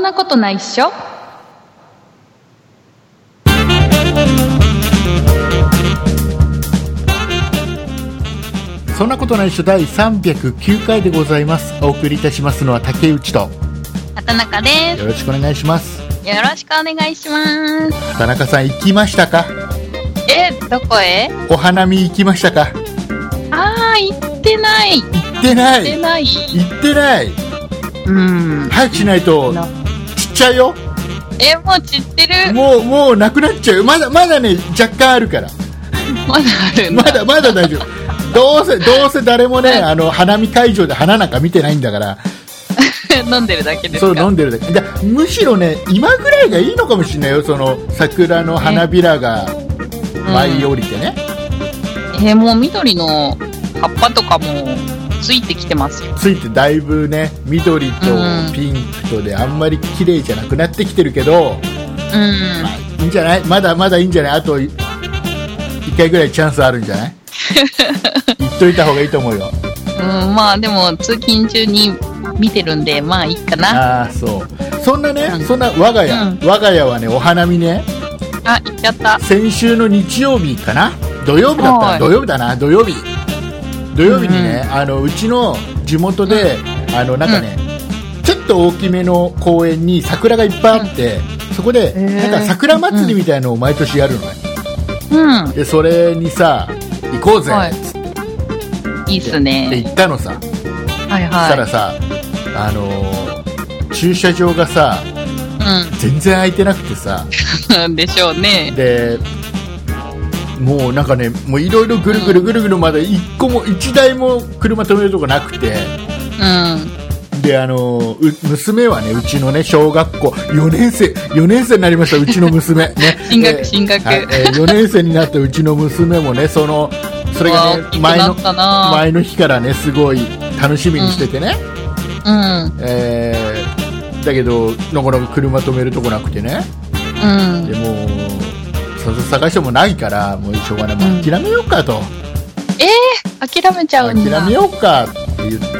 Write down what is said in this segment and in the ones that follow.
なことないっしょ。 そんなことないっしょ第309回でございます。お送りいたしますのは竹内と畑中です。 よろしくお願いします。 よろしくお願いします。 畑中さん行きましたか？ どこへ？ お花見行きましたか？ 行ってない。 行ってない。 行ってない。 行ってない。早くしないと散っちゃうよ。 もう散ってる。 もうなくなっちゃう。まだね若干あるから。 まだあるんだ。 まだ大丈夫。どうせ誰もね花見会場で花なんか見てないんだから飲んでるだけですか？ そう飲んでるだけ。むしろね今ぐらいがいいのかもしれないよ。その桜の花びらが舞い降りてね、 もう緑の葉っぱとかもついてきてますよ。 ついてだいぶね緑とピンクとであんまり綺麗じゃなくなってきてるけど、まあ、いいんじゃない？まだいいんじゃない？あと1回ぐらいチャンスあるんじゃない？言っといた方がいいと思うよ。 まあでも通勤中に見てるんでまあいいかな。 そんなね、そんな我が家はねお花見ね、 行っちゃった。 先週の日曜日かな、土曜日にね、うちの地元でなんかね、ちょっと大きめの公園に桜がいっぱいあって、そこでなんか桜祭りみたいのを毎年やるのね。でそれにさ行こうぜっつって、 いいっすね。 で行ったのさ。そしたらさ駐車場がさ、全然空いてなくてさでしょうね。 でもうなんかねもういろいろぐるぐるまで1台も車止めるとこなくて、で娘はねうちのね小学校4年生になりましたうちの娘ね進学、 4年生になったうちの娘もねそれがね前の日からねすごい楽しみにしててね、だけどなかなか車止めるとこなくてね、でも探してもないからもうしょうがない、もう諦めようかと、 諦めちゃうんだ。 諦めようかって言って、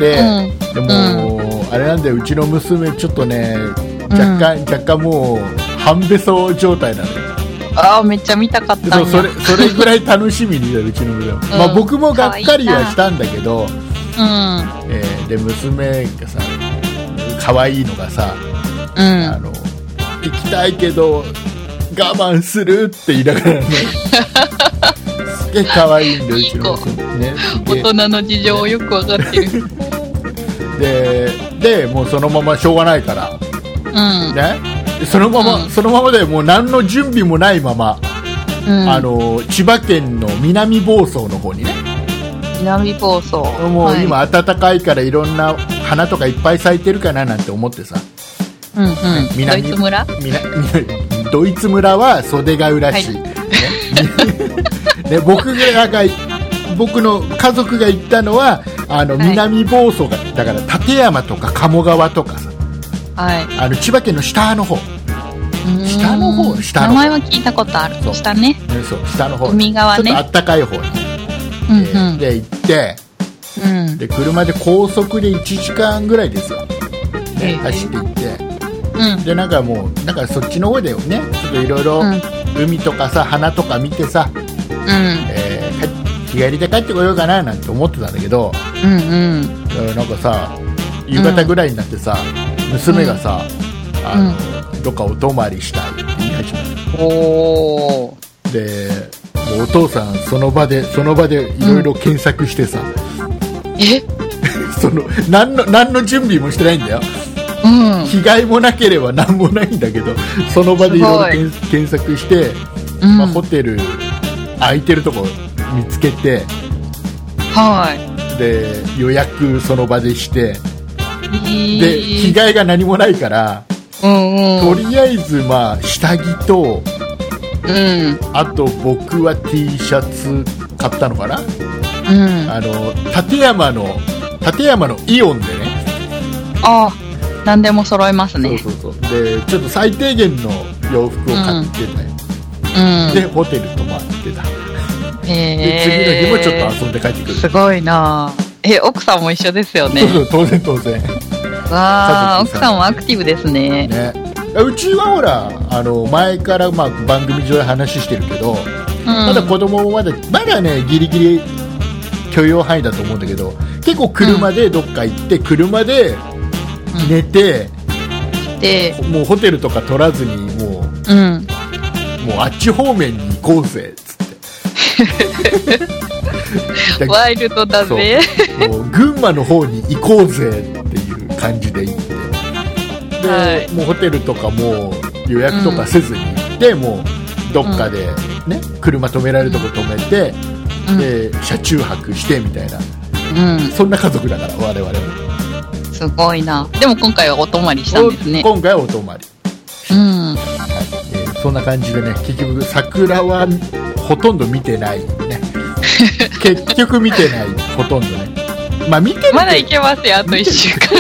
でも、あれなんでうちの娘ちょっとね若干もう半べそ状態なのよ。 めっちゃ見たかったんや。 それぐらい楽しみにうちの娘も、まあ、僕もがっかりはしたんだけど、で娘がさ可愛いのがさ、行きたいけど我慢するって言いながらねすげえ可愛いんだようちの娘ね。 大人の事情をよく分かってるでもうそのまましょうがないから、ね、そのままでもう何の準備もないまま、千葉県の南房総の方にね、 南房総もう今暖かいからいろんな花とかいっぱい咲いてるかななんて思ってさ、 ドイツ村ドイツ村は袖ヶ浦市、で僕の家族が行ったのは南房総だから館山とか鴨川とかさ、千葉県の下の方名前は聞いたことある。下ね、 下の方、 海側ね、 ちょっと暖かい方に、で行って、で車で高速で1時間ぐらいですよ、走って行って、でなんかそっちの方でねちょっといろいろ海とかさ花とか見てさ、日帰りで帰ってこようかななんて思ってたんだけど、なんかさ夕方ぐらいになってさ、娘がさどっかお泊まりしたいって言い始めて、でもうお父さんその場でいろいろ検索してさ、何の準備もしてないんだよ、着替えもなければ何もないんだけどその場でいろいろ検索して、ホテル空いてるとこ見つけて、で予約その場でして、で着替えが何もないから、とりあえず下着と、あと僕は T シャツ買ったのかな、館山のイオンでね、 何でも揃えますね。 でちょっと最低限の洋服を買ってたよ、でホテル泊まってた、で次の日もちょっと遊んで帰ってくる。 すごいな。奥さんも一緒ですよね。 当然わー、奥さんはアクティブですね。 うちはほら前から、番組上で話してるけど、まだ子供もまだねギリギリ許容範囲だと思うんだけど、結構車でどっか行って、車で寝て、もうホテルとか取らずにもうあっち方面に行こうぜっつってワイルドだぜ。 もう群馬の方に行こうぜっていう感じで行って、で、もうホテルとかも予約とかせずに行って、もうどっかで、ね、車止められるとこ止めて、で車中泊してみたいな、そんな家族だから我々も。 すごいな。でも今回はお泊まりしたんですね。 今回はお泊まり、そんな感じでね、結局桜はほとんど見てないね結局見てない、ほとんどね。見てる、 まだいけますよ、あと1週間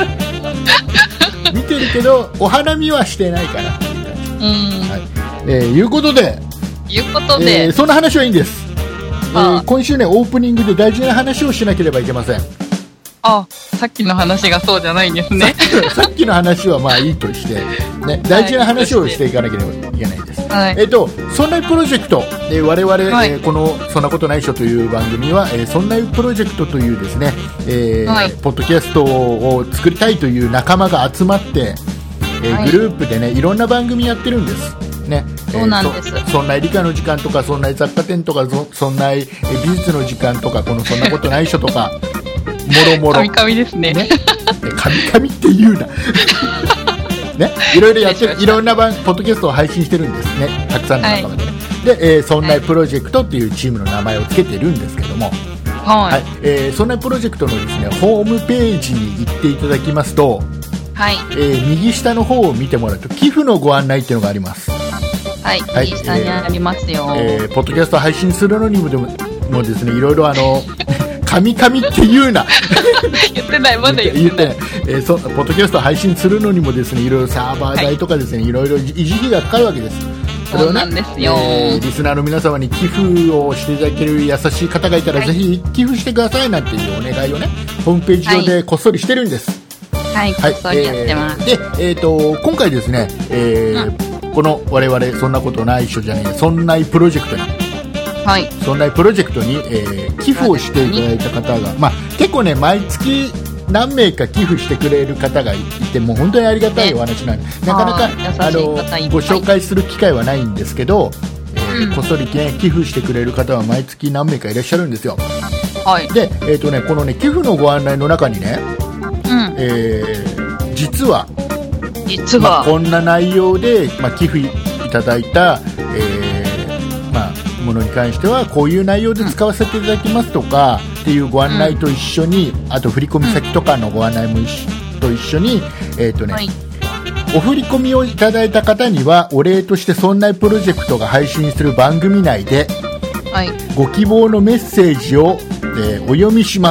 見てるけどお花見はしてないかなっていう感じ。いうことで、そんな話はいいんです。今週ね、オープニングで大事な話をしなければいけません。 さっきの話がそうじゃないんですね。 さっきの話はいいとして、ね、大事な話をしていかなければいけないです。そんなプロジェクト、我々、このそんなことないっしょという番組は、そんなプロジェクトというですね、ポッドキャストを作りたいという仲間が集まって、グループでね、いろんな番組やってるんですね。 そうなんです。 そんな理科の時間とか、そんな雑貨店とか、そんな美術の時間とか、このそんなことないっしょとかもろもろ、 神々ですね。 神々って言うなね、いろいろやってる、いろんなポッドキャストを配信してるんですね、たくさんの仲間でね。で、そんなプロジェクトっていうチームの名前をつけてるんですけども、そんなプロジェクトのですね、ホームページに行っていただきますと、右下の方を見てもらうと寄付のご案内っていうのがあります。 右下にありますよ。 ポッドキャスト配信するのにもですね、いろいろ神々って言うな言ってない、まだ言ってない。 ポッドキャスト配信するのにもですね、いろいろサーバー代とかですね、いろいろ維持費がかかるわけです。それをね、リスナーの皆様に寄付をしていただける優しい方がいたら、ぜひ寄付してくださいなんていうお願いをね、ホームページ上でこっそりしてるんです。 こっそりやってます。 で、今回ですね、この我々そんなことないっしょじゃねえ、そんないプロジェクトに、そんなプロジェクトに、寄付をしていただいた方が、結構ね、毎月何名か寄付してくれる方がいて、もう本当にありがたいお話なんで、なかなかご紹介する機会はないんですけど、こっそり、ね、寄付してくれる方は毎月何名かいらっしゃるんですよ。で、このね、寄付のご案内の中にね、実は、こんな内容で、寄付いただいた、ものに関してはこういう内容で使わせていただきますとかっていうご案内と一緒に、あと振込先とかのご案内もと一緒に、お振り込みをいただいた方にはお礼としてそんなプロジェクトが配信する番組内で、ご希望のメッセージを、お読みします。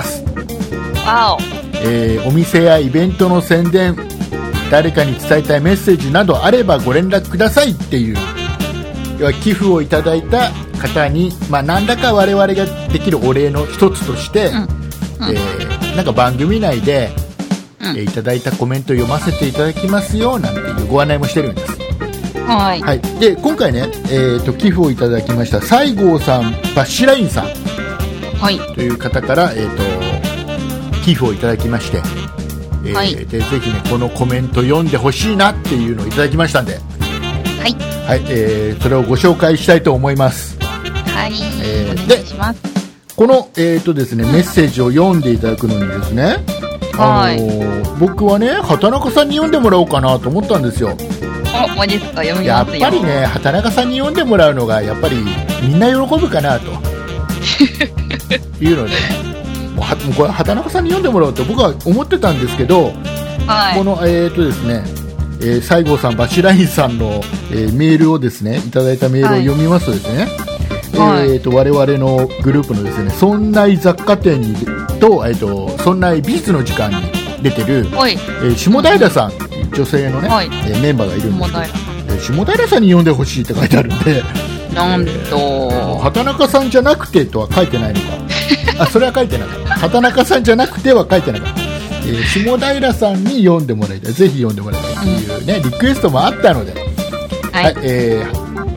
お店やイベントの宣伝、誰かに伝えたいメッセージなどあればご連絡くださいっていう、要は寄付をいただいた方に、何らか我々ができるお礼の一つとして、なんか番組内で、いただいたコメントを読ませていただきますよなんていうご案内もしてるんです。で今回ね、寄付をいただきました西郷さん、バッシュラインさん、という方から、寄付をいただきまして、でぜひね、このコメント読んでほしいなっていうのをいただきましたんで、それをご紹介したいと思います。お願いします。この、ですね、メッセージを読んでいただくのにですね、僕はね、畑中さんに読んでもらおうかなと思ったんですよ。 マジですか？読みやっますよ。 ぱりね、畑中さんに読んでもらうのがやっぱりみんな喜ぶかなというので、もうこれ畑中さんに読んでもらおうと僕は思ってたんですけど、このですね、西郷さん、バシラインさんの、メールをですね、いただいたメールを読みますとですね、我々のグループのですね、そんな雑貨店にと、そんな美術の時間に出てる、下平さん、女性のね、メンバーがいるんですけど、下平さんに読んでほしいって書いてあるんで、 なんと畑中さんじゃなくてとは書いてないのかそれは書いてなかった。畑中さんじゃなくては書いてなかった。 下平さんに読んでもらいたい、ぜひ読んでもらいたいっていうね、リクエストもあったので、はい、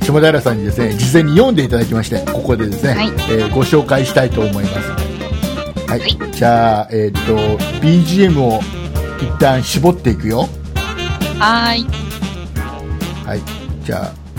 下平さんにですね、事前に読んでいただきまして、ここでですね、はい、ご紹介したいと思います。はい、はい、じゃあ、BGM を一旦絞っていくよ。 はい。 はい、じ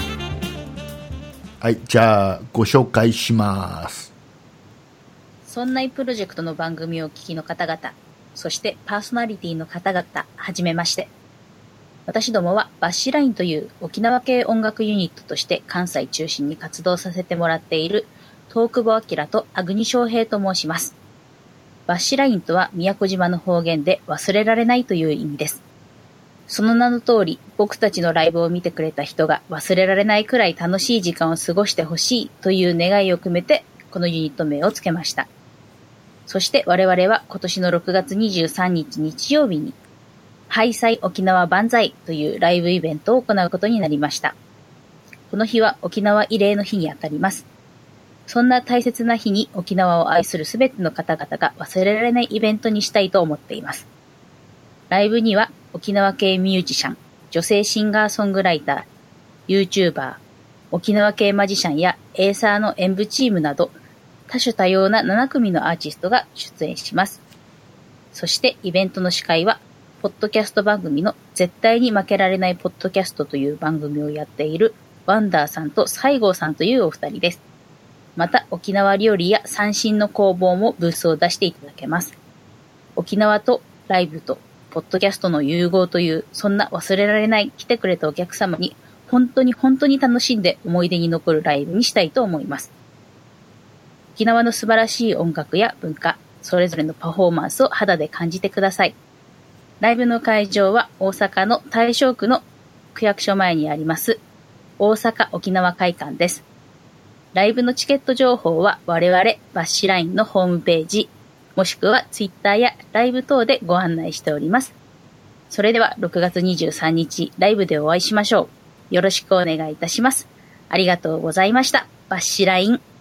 ゃあご紹介します。 そんないプロジェクトの番組をお聞きの方々、そしてパーソナリティの方々、はじめまして。私どもはバッシュラインという沖縄系音楽ユニットとして関西中心に活動させてもらっている東久保明と粟国翔平と申します。バッシュラインとは宮古島の方言で忘れられないという意味です。その名の通り、僕たちのライブを見てくれた人が忘れられないくらい楽しい時間を過ごしてほしいという願いを込めてこのユニット名をつけました。そして我々は今年の6月23日日曜日にハイサイ沖縄万歳というライブイベントを行うことになりました。この日は沖縄慰霊の日にあたります。そんな大切な日に沖縄を愛するすべての方々が忘れられないイベントにしたいと思っています。ライブには沖縄系ミュージシャン、女性シンガーソングライター、YouTuber、沖縄系マジシャンやエーサーの演舞チームなど多種多様な7組のアーティストが出演します。そしてイベントの司会はポッドキャスト番組の絶対に負けられないポッドキャストという番組をやっているワンダーさんと西郷さんというお二人です。また沖縄料理や三線の工房もブースを出していただけます。沖縄とライブとポッドキャストの融合というそんな忘れられない来てくれたお客様に本当に楽しんで思い出に残るライブにしたいと思います。沖縄の素晴らしい音楽や文化、それぞれのパフォーマンスを肌で感じてください。ライブの会場は大阪の大正区の区役所前にあります大阪沖縄会館です。ライブのチケット情報は我々バッシュラインのホームページ、もしくはツイッターやライブ等でご案内しております。それでは6月23日ライブでお会いしましょう。よろしくお願いいたします。ありがとうございました。バッシュライン。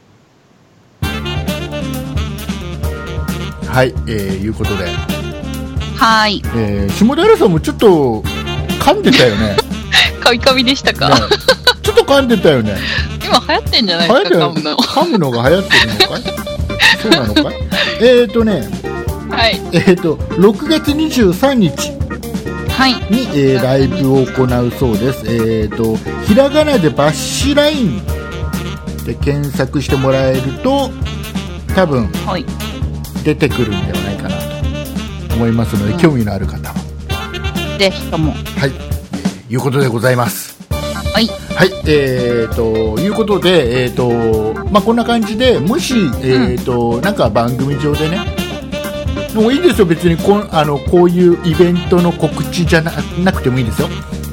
はい、いうことで。 はい。 下平さんもちょっと噛んでたよね。 カミカミでしたか、ね、 ちょっと噛んでたよね。 今流行ってんじゃないですか、 噛むのが流行ってるのかいそうなのかいはい。 6月23日に、ライブを行うそうです。ひらがなでバッシュラインで検索してもらえると多分、はい、出てくるんではないかなと思いますので、興味のある方はぜひとも、 はい、いうことでございます。 はい、 はい、ということで、こんな感じで、もし、なんか番組上でね、もういいですよ、別にこういうイベントの告知じゃ なくてもいいですよ。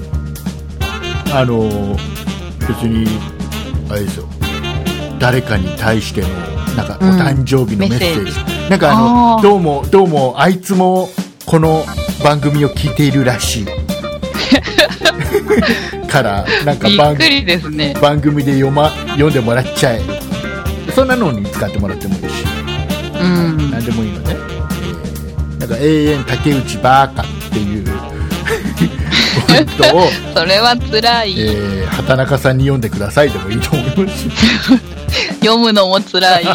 別にあれですよ、誰かに対してのなんかお誕生日のメッセージ、なんかどうもあいつもこの番組を聞いているらしいからなんかびっくりですね、 番組で読んでもらっちゃえ、そんなのに使ってもらってもいいし、なんでもいいので、なんか永遠竹内バーカっていうコメントをそれは辛い、 畑中さんに読んでくださいでもいいと思います読むのも辛い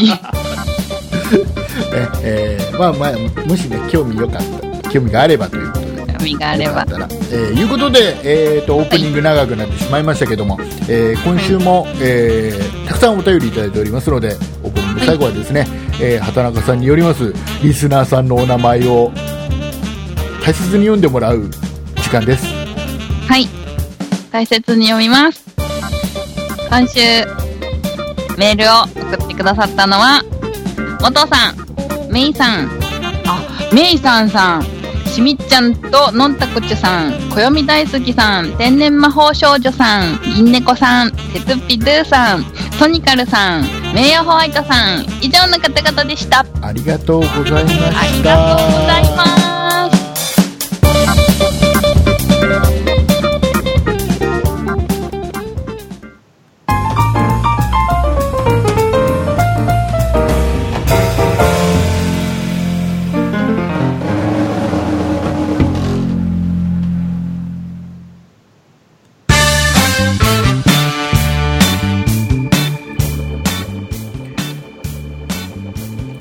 もしね興味があればということで、 興味があればいうことで、オープニング長くなってしまいましたけども、今週も、たくさんお便りいただいておりますので、オープニング最後はですね、畑中さんによりますリスナーさんのお名前を大切に読んでもらう時間です。 はい、大切に読みます。今週メールを送ってくださったのは元さん、メイさん、メイさんさん、しみっちゃんとのんたくちゅさん、こよみ大好きさん、天然魔法少女さん、銀猫さん、てつっぴドゥさん、ソニカルさん、メイヤホワイトさん、以上の方々でした。 ありがとうございました。 ありがとうございます。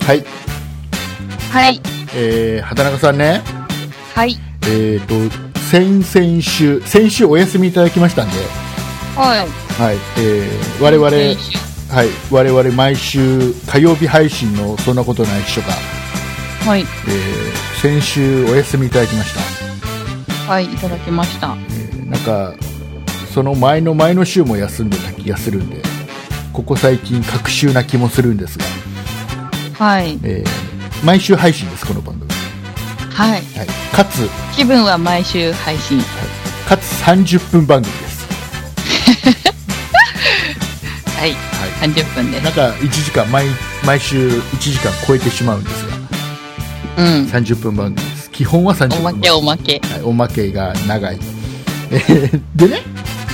はいはい。 畑中さんね。 はい。 先週お休みいただきましたんで。 はい。 はい。我々毎週火曜日配信のそんなことない秘書が。 はい。 先週お休みいただきました。 はい、いただきました。 なんかその前の週も休んでた気がするんで、ここ最近隔週な気もするんですが。 はい。 毎週配信です、この番組。 はい。 はい、かつ気分は毎週配信。はい、 かつ30分番組です。 はい。はい、30分です。 なんか1時間毎週1時間超えてしまうんですが、30分番組です。基本は30分番組。 おまけ、 はい、おまけが長い。でね、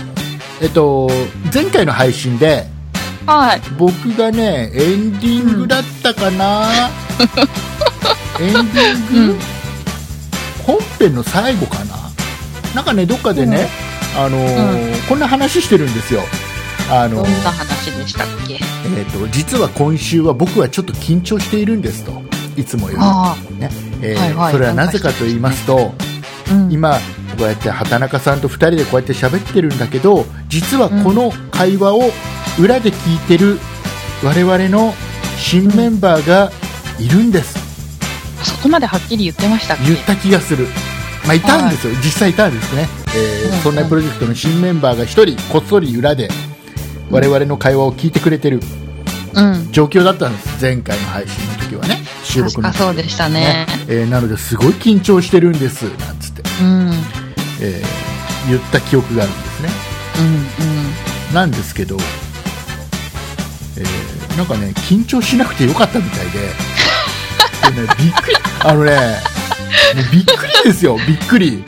前回の配信で、 はい、 僕がねエンディングだったかな、エンディング、本編の最後かな、なんかねどっかでね、こんな話してるんですよ。 どんな話でしたっけ？ 実は今週は僕はちょっと緊張しているんですと、いつもより、ね。それはなぜかと言いますと、今こうやって畑中さんと2人でこうやって喋ってるんだけど、実はこの会話を裏で聞いてる我々の新メンバーがいるんです。 そこまではっきり言ってましたっけ？ 言った気がする。いたんですよ、実際いたんですね。そんなプロジェクトの新メンバーが1人こっそり裏で我々の会話を聞いてくれてる状況だったんです、前回の配信の時はね、収録の時。 そうでしたね。 なのですごい緊張してるんですなんつって、言った記憶があるんですね。なんですけど、なんかね緊張しなくてよかったみたいで、びっくり、びっくりですよ、びっくり。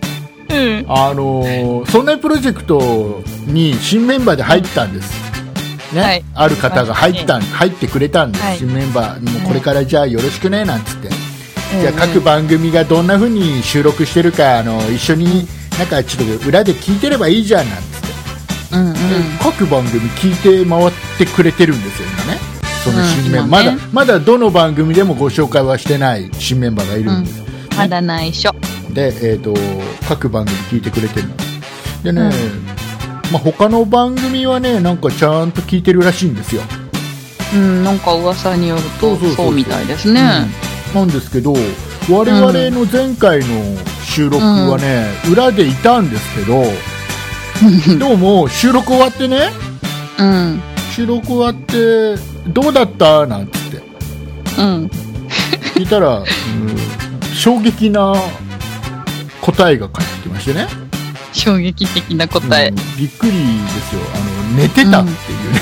そんなプロジェクトに新メンバーで入ったんです、ね。はい、ある方が入ってくれたんです、はい、新メンバーもこれからじゃあよろしくねなんつって、じゃあ各番組がどんな風に収録してるか一緒になんかちょっと裏で聞いてればいいじゃんなんつって、各番組聞いて回ってくれてるんですよ今ね、その新メンバー、まだどの番組でもご紹介はしてない新メンバーがいるんです、 まだ内緒で、各番組聞いてくれてるんですでね、他の番組はねなんかちゃんと聞いてるらしいんですよ。 なんか噂によるとそうみたいですね。 なんですけど我々の前回の収録はね、裏でいたんですけど、どうも収録終わってね、収録終わってどうだったなんつって、聞いたら、衝撃な答えが返ってきましてね。 衝撃的な答え、 びっくりですよ。寝てたっていうね、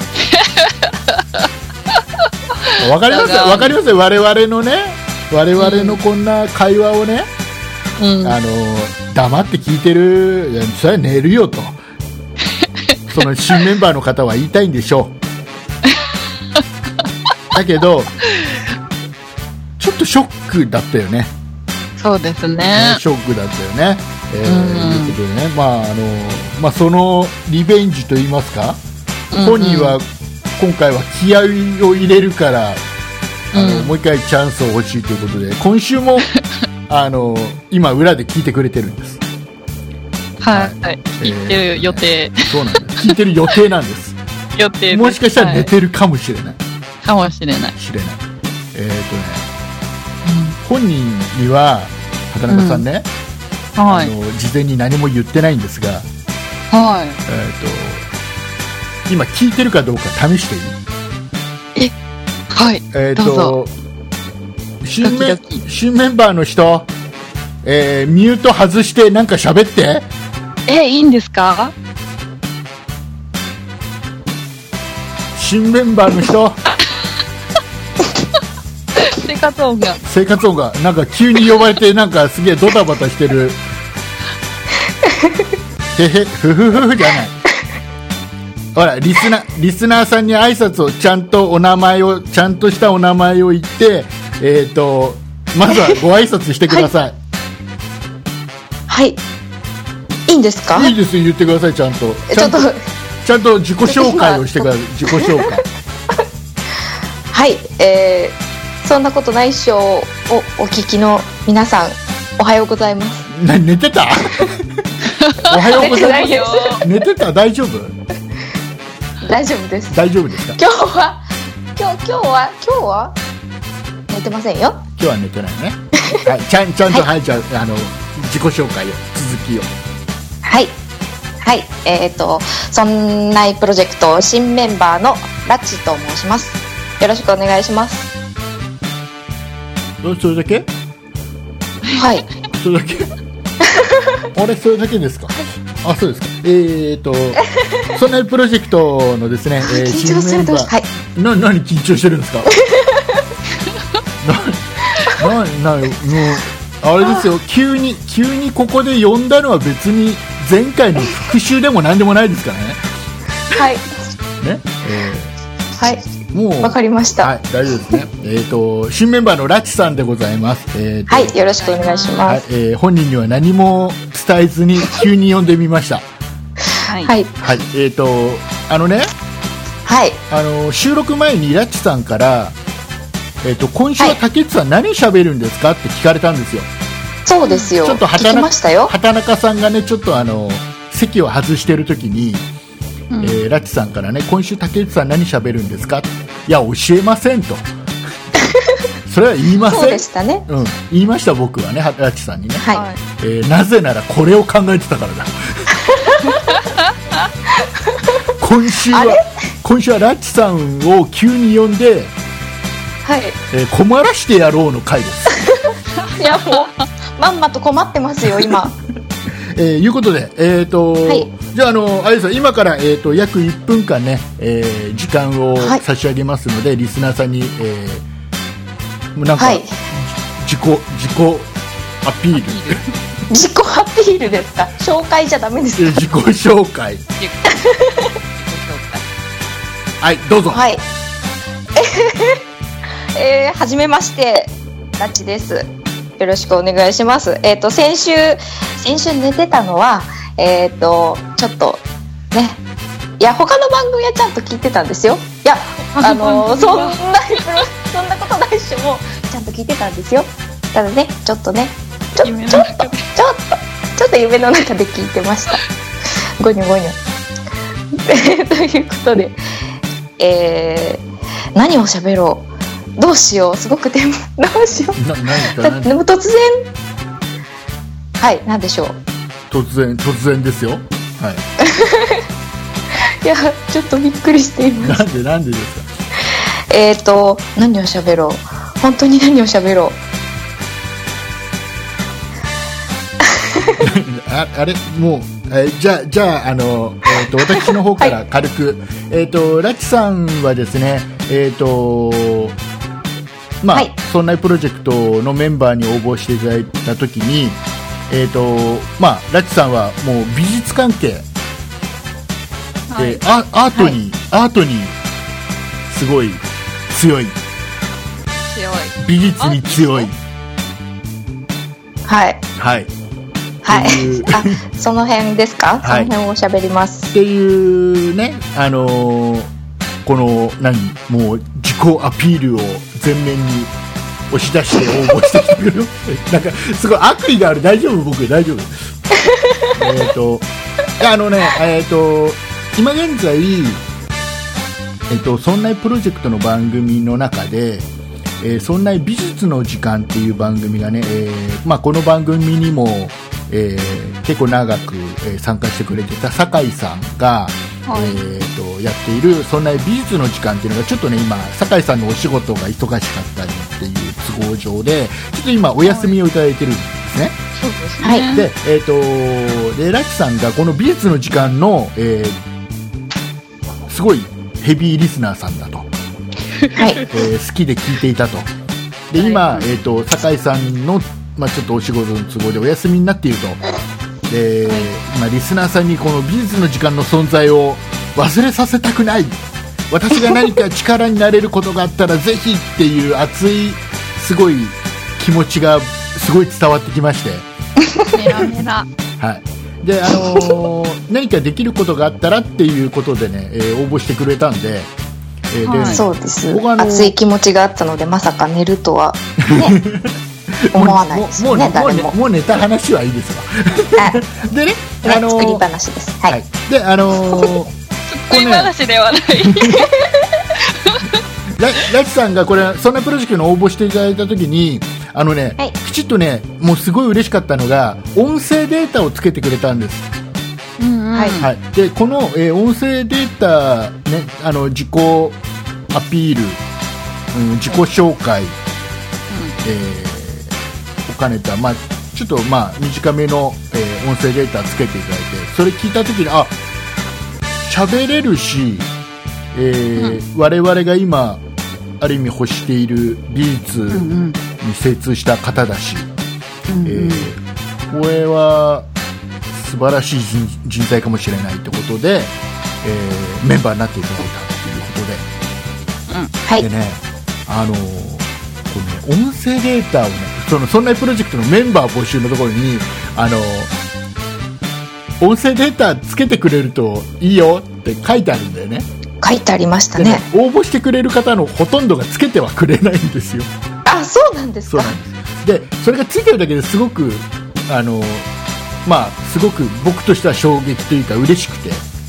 わかりますよ、我々のこんな会話をね、黙って聞いてる、いやそれは寝るよとその新メンバーの方は言いたいんでしょうだけどちょっとショックだったよね。 そうですね、 ショックだったよね。いうことでね、そのリベンジと言いますか、本人は今回は気合を入れるからもう一回チャンスを欲しいということで、今週も今裏で聞いてくれてるんです。 はい、聞いてる予定。 そうなんです、聞いてる予定なんです予定もしかしたら寝てるかもしれない、 かもしれない。 本人には畑中さんね、事前に何も言ってないんですが、今聞いてるかどうか試していい？どうぞ。新メンバーの人、ミュート外してなんか喋って。 いいんですか？ 新メンバーの人生活音がなんか急に呼ばれてなんかすげえドタバタしてるへへふふふじゃない。ほらリスナーさんに挨拶をちゃんとしたお名前を言って、まずはご挨拶してください。 はい、いいんですか？ いいですよ、言ってください。ちゃんと自己紹介をしてください。自己紹介はい、 そんなことないっしょをお聞きの皆さん、おはようございます。 寝てたおはようございます。寝てた？大丈夫？ 大丈夫です。 大丈夫ですか？ 今日は寝てませんよ。 今日は寝てないね。はい、ちゃんと、はい、じゃあ自己紹介を、続きを。 はい。はい。そんないプロジェクト新メンバーのラッチと申します。よろしくお願いします。 それだけ？ はい。 それだけ？あれ、それだけですか？あ、そうですか。そんなプロジェクトのですね、 緊張すると、はい。 何緊張してるんですか？もうあれですよ、急にここで呼んだのは別に前回の復習でも何でもないですからね。 はい。 ね。 はい。もうわかりました。 はい、大丈夫ですね。新メンバーのラチさんでございます。 はい、よろしくお願いします。 はい、本人には何も伝えずに急に呼んでみました。 はい。はい。 はい、はい、収録前にラチさんから、今週は竹内さん何喋るんですかって聞かれたんですよ。 そうですよ。 ちょっと聞きましたよ。 畑中さんがね、ちょっと席を外してる時に、ラッチさんからね、今週竹内さん何喋るんですか？いや、教えませんと。それは言いません。 そうでしたね。 うん、言いました、僕はね、ラッチさんにね。 はい。 なぜならこれを考えてたからだ。今週はラッチさんを急に呼んで、 はい。 困らしてやろうの回です。 いや、もうまんまと困ってますよ今。 いうことで、はい、じゃあ、あれですよ、今から、約1分間ね、時間を差し上げますので、はい、リスナーさんに、なんか、はい、自己アピール。 自己アピールですか？紹介じゃダメですか？ 自己紹介。はい、どうぞ。 はい。はじめまして、ラッチです。よろしくお願いします。先週寝てたのは、ちょっとね、いや、他の番組はちゃんと聞いてたんですよ。いや、そんなことないっしょ、もうちゃんと聞いてたんですよ。ただね、ちょっと夢の中で聞いてました。ゴニョゴニョ。ということで、何を喋ろう。どうしよう、すごくどうしよう。でも突然、はい、なんでしょう。 突然ですよ。はい。 いや、ちょっとびっくりしています。 なんでですか。 何を喋ろう。本当に何を喋ろう。 あれ、もう、じゃあ、私の方から軽く、はい、ラッチさんはですね、まあ、はい、そんなプロジェクトのメンバーに応募していただいたときに、まあ、ラッチさんはもう美術関係、はい、アートにすごい強い。美術に強い。 はい。 はい。 はい。その辺ですか？はい、その辺を喋ります。 っていうね、このもう自己アピールを前面に押し出して応募してきてくれる。なんかすごい悪意がある。大丈夫？僕大丈夫。今現在そんなプロジェクトの番組の中で、そんな美術の時間っていう番組がね、まあこの番組にも、結構長く、参加してくれてた酒井さんが、はい、やっているそんな美術の時間っていうのがちょっとね、今酒井さんのお仕事が忙しかったりっていう都合上でちょっと今お休みをいただいてるんですね。 そうですね。はい。 で、ラッチさんがこの美術の時間の、すごいヘビーリスナーさんだと、はい、好きで聞いていたと。で、今、酒井さんの、まあ、ちょっとお仕事の都合でお休みになっていると。で、今リスナーさんにこの美術の時間の存在を忘れさせたくない、私が何か力になれることがあったらぜひっていう熱いすごい気持ちがすごい伝わってきまして、 メラメラ。 はい。で、何かできることがあったらっていうことでね、応募してくれたんで、 そうです。熱い気持ちがあったので、まさか寝るとは、ね、思わないですよね。 もう寝た話はいいですわ。でね、 作り話です。はい。 で、 作り話ではない。 ラチさんがこれそんなプロジェクトに応募していただいたときにきちっとね、もうすごい嬉しかったのが音声データをつけてくれたんです。でこの、音声データ、ね、自己アピール、自己紹介、を兼ねた、ちょっと短めの、音声データつけていただいて、それ聞いたときに喋れるし、我々が今ある意味欲している技術に精通した方だし、これは素晴らしい人材かもしれないってことで、メンバーになっていただいたということで、でね、このね、音声データをね、そんなプロジェクトのメンバー募集のところに音声データつけてくれるといいよって書いてあるんだよね。 書いてありましたね。 応募してくれる方のほとんどがつけてはくれないんですよ。 そうなんですか。 そうなんです。でそれがついてるだけですごくすごく僕としては衝撃というか嬉しくて、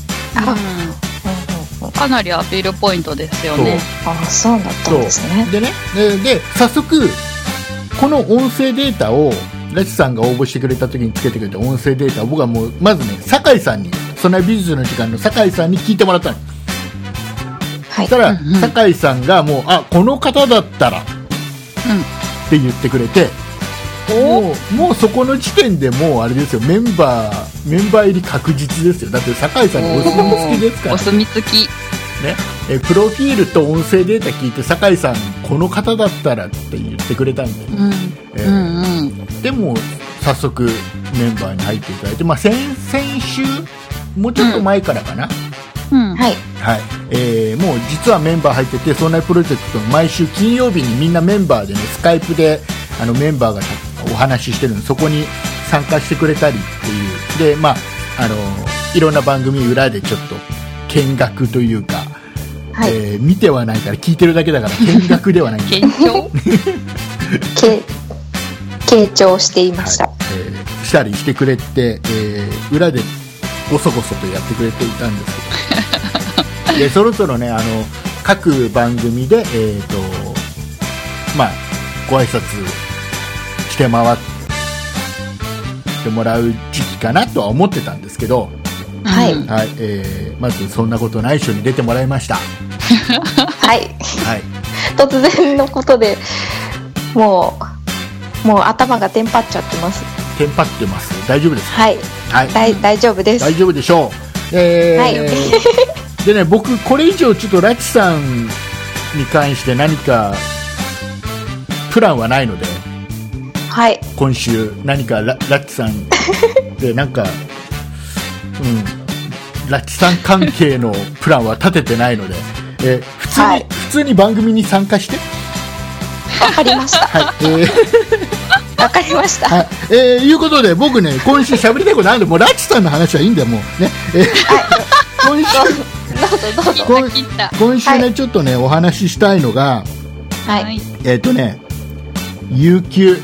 かなりアピールポイントですよね。 そうだったんですね。 でね、で早速この音声データをラチさんが応募してくれた時につけてくれた音声データを僕はもうまずね、酒井さんに、そんな美術の時間の酒井さんに聞いてもらったの。そしたら、酒井さんがもうこの方だったら、って言ってくれて、もうそこの時点でもうあれですよ、メンバー入り確実ですよ。だって酒井さんにお墨付きですから、 お墨付きね、プロフィールと音声データ聞いて酒井さんこの方だったらって言ってくれたんで、でも早速メンバーに入っていただいて、先週もうちょっと前からかな、もう実はメンバー入ってて、そんなプロジェクトの毎週金曜日にみんなメンバーでね、スカイプでメンバーがお話ししてるので、そこに参加してくれたりっていうで、いろんな番組裏でちょっと見学というか、見てはないから聞いてるだけだから見学ではないんだ傾聴していました、 したりしてくれて、裏でごそごそとやってくれていたんですけどでそろそろね、各番組でご挨拶して回ってもらう時期かなとは思ってたんですけど、まずそんなことない人に出てもらいました。 突然のことでもう頭がテンパっちゃってます。 テンパってます。大丈夫ですか？ 大丈夫です。 大丈夫でしょう。でね、僕これ以上ちょっとラチさんに関して何かプランはないので、今週何かラチさんでなんかラチさん関係のプランは立ててないので、普通に番組に参加して。 わかりました。わかりました。 いうことで僕ね、今週喋りたいことあるんで、もうラチさんの話はいいんだよもうね。今週ね、ちょっとねお話ししたいのが、有給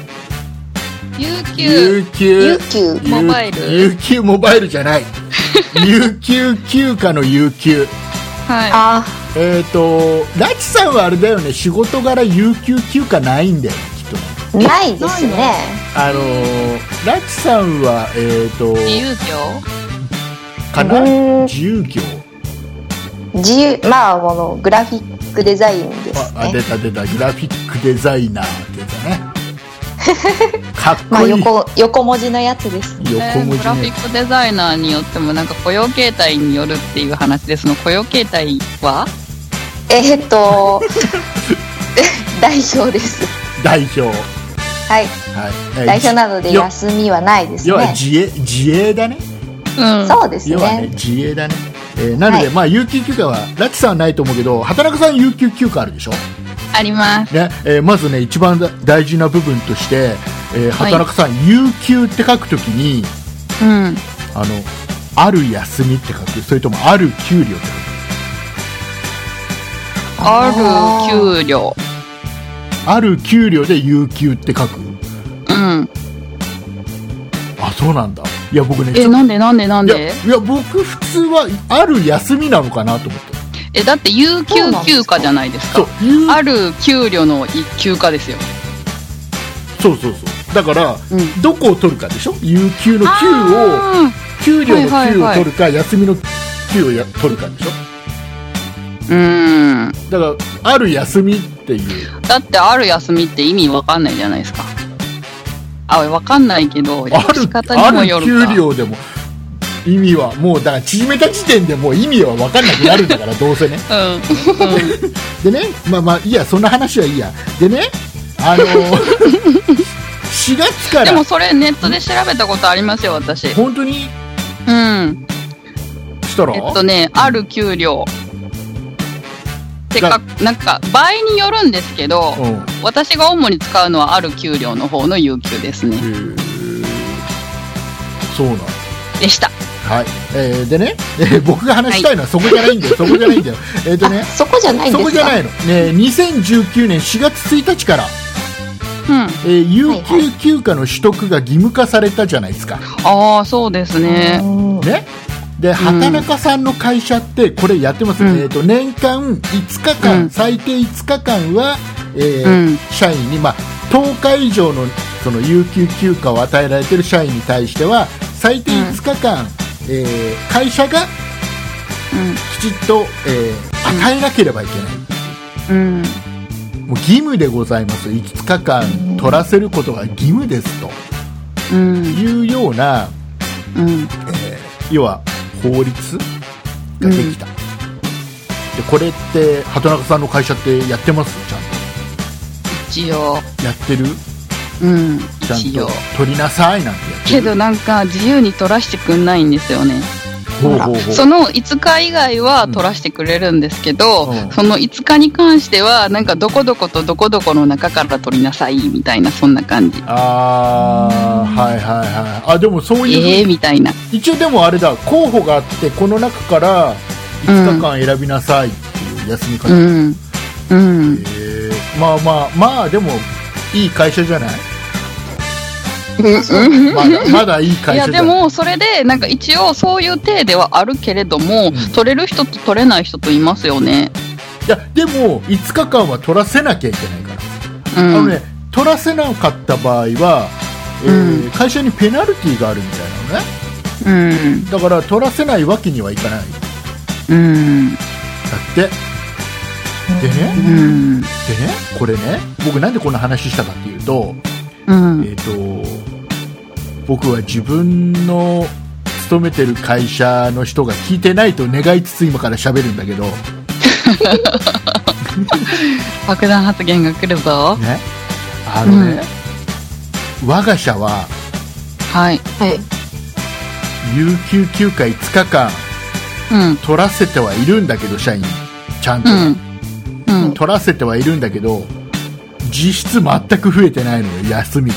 モバイル、 有給モバイルじゃない有給休暇の有給。ラチさんはあれだよね、仕事柄有給休暇ないんだよね、きっとね。 ないですね。 ラチさんは自由業かな。自由業、 グラフィックデザインですね。 出たグラフィックデザイナーってやつだね。かっこいい。 横文字のやつです。 グラフィックデザイナーによってもなんか雇用形態によるっていう話です。の雇用形態は代表です。 代表。 代表なので休みはないですね。 要は自営だね。 そうですね。 要はね、自営だね。なので、有給休暇はラチさんはないと思うけど、畑中さん有給休暇あるでしょ。 ありますね。まずね、一番大事な部分として、畑中さん、有給って書くときに、ある休みって書く、それともある給料って書く。 ある給料。 ある給料で有給って書く。 うん。 あ、そうなんだ。いや僕ね。 なんでいや僕普通はある休みなのかなと思って。 だって有給休暇じゃないですか。ある給料の休暇ですよ。 そうだから、どこを取るかでしょ。有給の給を給料の給を取るか、休みの給を取るかでしょ。だからある休みっていう。 だってある休みって意味わかんないじゃないですか。わかんないけど、仕方にもよるか。 ある給料でも意味はもうだから縮めた時点でもう意味は分かんなくなるんだからどうせね。でね、まあいいや、そんな話はいいや。でね、4月から。 でもそれネットで調べたことありますよ、私。 本当に？ うん。 したら？ ある給料。なんか場合によるんですけど、私が主に使うのはある給料の方の有給ですね。 そうなんでした。 はい。でね、僕が話したいのはそこじゃないんだよ。そこじゃないんだよ。 そこじゃないんですか。 そこじゃないの。ね、2019年4月1日から、有給休暇の取得が義務化されたじゃないですか。 ああ、そうですね。 ね。で、畑中さんの会社ってこれやってます。年間5日間、最低5日間は、社員に、10日以上のその有給休暇を与えられている社員に対しては最低5日間、会社がきちっと、与えなければいけない。もう義務でございます。5日間取らせることが義務ですと、いうような、要は法律ができた。でこれって畑中さんの会社ってやってます？ちゃんと一応やってる？ちゃんと取りなさいなんてやってるけど、なんか自由に取らせてくんないんですよね。その5日以外は取らせてくれるんですけど、その5日に関してはなんかどこどことどこどこの中から取りなさいみたいな、そんな感じ。 はい。でもそういうみたいな。一応でもあれだ、候補があってこの中から5日間選びなさいっていう休み方。まあでもいい会社じゃない？まだいい会社じゃない？いやでもそれでなんか一応そういう体ではあるけれども、取れる人と取れない人といますよね。 いやでも5日間は取らせなきゃいけないから、取らせなかった場合は、会社にペナルティーがあるみたいなのね。だから取らせないわけにはいかない。だってでね、これね、僕なんでこんな話したかっていうと、僕は自分の勤めてる会社の人が聞いてないと願いつつ今から喋るんだけど爆弾発言が来るぞ。 ね、我が社は、有給休暇5日間、取らせてはいるんだけど、社員ちゃんと、取らせてはいるんだけど、実質全く増えてないのよ、休みが。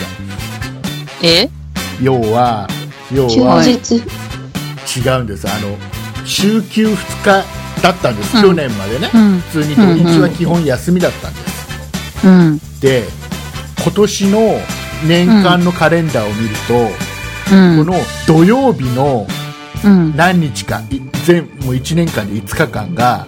要は休日違うんです。週休2日だったんです、去年までね。普通に土日は基本休みだったんです。で、今年の年間のカレンダーを見ると、この土曜日の何日か、もう1年間で5日間が、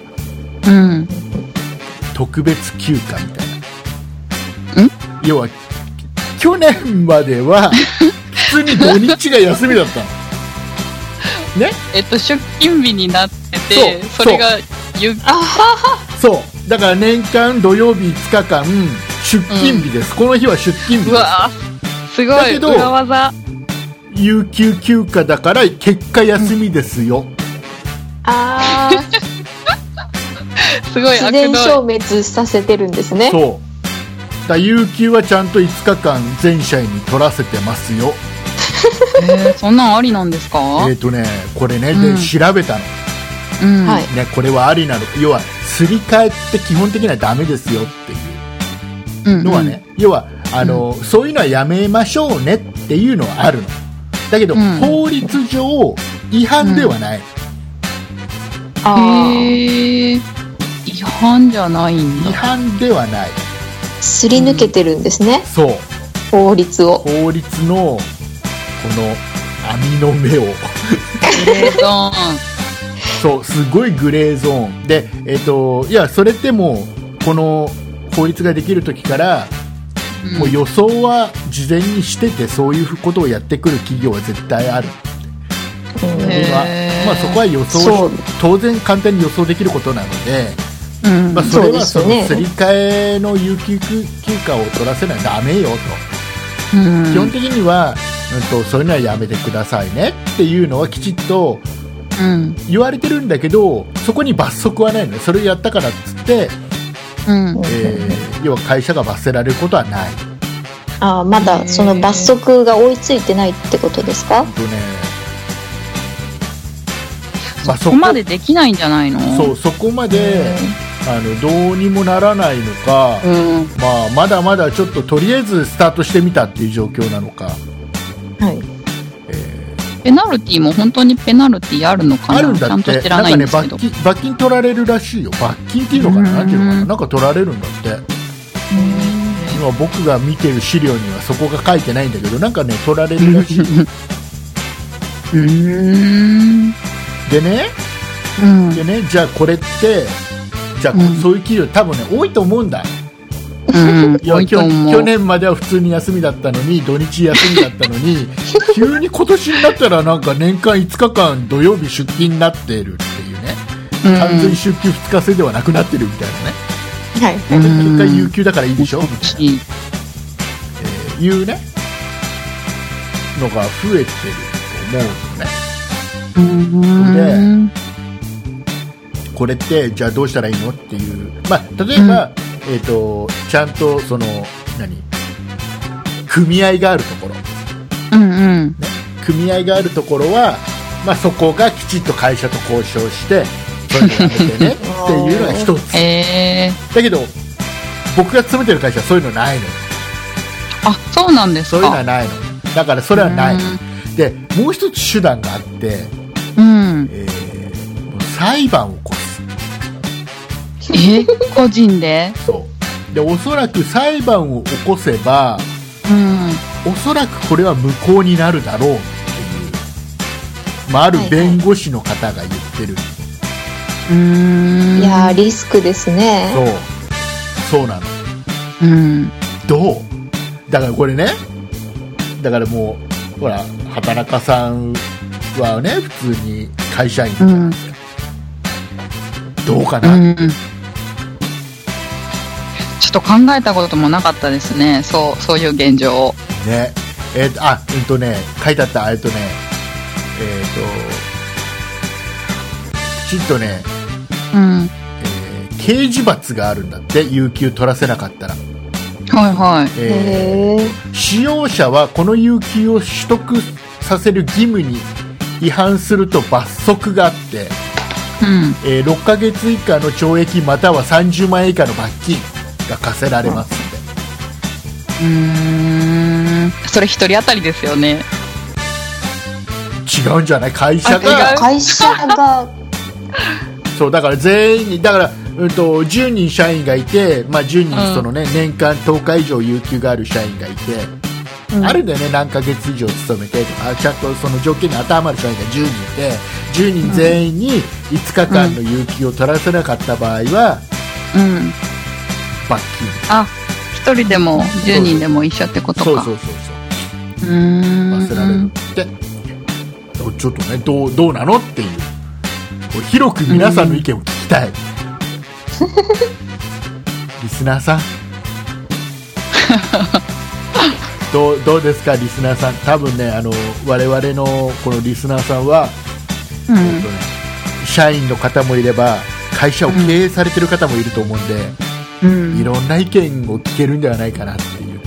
特別休暇みたいな。要は去年までは普通に土日が休みだったのね。 出勤日になってて、それがそうだから年間土曜日5日間出勤日です。この日は出勤日です。 うわすごい。だけど裏技、 有給休暇だから結果休みですよ。 すごい自然消滅させてるんですね。 そうだ、有給はちゃんと5日間全社員に取らせてますよ。 そんなんありなんですか？ これね、で調べたの、ね、これはありなの。要はすり替えって基本的にはダメですよっていうのはね、要はそういうのはやめましょうねっていうのはあるのだけど、法律上違反ではない。 違違反じゃないんだ。 違反ではない。 すり抜けてるんですね、 そう、 法律のこの網の目をグレーゾーンそう、すごいグレーゾーンで、いや、それってもうこの法律ができる時から、もう予想は事前にしてて、そういうことをやってくる企業は絶対あるって。まあ、そこは予想、当然簡単に予想できることなので、まあ、それはそのすり替えの有給休暇を取らせないとダメよと、基本的には、そういうのはやめてくださいねっていうのはきちっと言われてるんだけど、そこに罰則はないのね。それやったからっつって、要は会社が罰せられることはない。 まだその罰則が追いついてないってことですか？ まあ、そこまでできないんじゃないの？ そう、そこまでどうにもならないのか、まあ、まだまだちょっととりあえずスタートしてみたっていう状況なのか。 はい。 ペナルティも本当にペナルティあるのかな？ あるんだって。 ちゃんと知らないんですけど。 なんかね、罰金取られるらしいよ。罰金っていうのかな、なんていうのかな、なんか取られるんだって。今僕が見てる資料にはそこが書いてないんだけど、なんかね、取られるらしい。でね、じゃあこれって、じゃあそういう企業多分ね、多いと思うんだ。いや、去年までは普通に休みだったのに、土日休みだったのに急に今年になったらなんか年間5日間土曜日出勤になってるっていうね、完全に出勤2日制ではなくなってるみたいなね、結果有給だからいいでしょみたいな、いうねのが増えてると思うのね。でこれってじゃあどうしたらいいのっていう、まあ、例えば、ちゃんとその組合があるところ、ね、組合があるところは、まあ、そこがきちっと会社と交渉してそれをやめてねっていうのが一つ、だけど僕が勤めてる会社はそういうのないのよ。 そうなんですか。 そういうのはないの。だからそれはないの。でもう一つ手段があって、裁判を起こす。 個人で？ そうで、おそらく裁判を起こせば、おそらくこれは無効になるだろうっていう、まあ、ある弁護士の方が言ってる。 いやー、リスクですね。 そうなの。どう？だからこれね、だからもうほら、畑中さんはね、普通に会社員じゃないですか。どうかなって。 ちょっと考えたこともなかったですね。そういう現状ね。書いてあった。きちんとね、刑事罰があるんだって、有給取らせなかったら。使用者はこの有給を取得させる義務に違反すると罰則があって、6ヶ月以下の懲役または30万円以下の罰金が課せられますんで。 それ一人当たりですよね。 違うんじゃない？会社がそうだから全員に、だから10人社員がいて、まあ、10人そのね、年間10日以上有給がある社員がいて、あるんだよね、何ヶ月以上勤めてとか、ちゃんとその条件に当てはまる社員が10人いて、10人全員に5日間の有給を取らせなかった場合は、罰金。 1人でも10人でも一緒ってことか。 そう罰せられるって。ちょっとね、どうなのっていう、広く皆さんの意見を聞きたい。リスナーさんどうですか、リスナーさん。多分ね、我々のこのリスナーさんは、社員の方もいれば会社を経営されてる方もいると思うんで、いろんな意見を聞けるんではないかなっていう。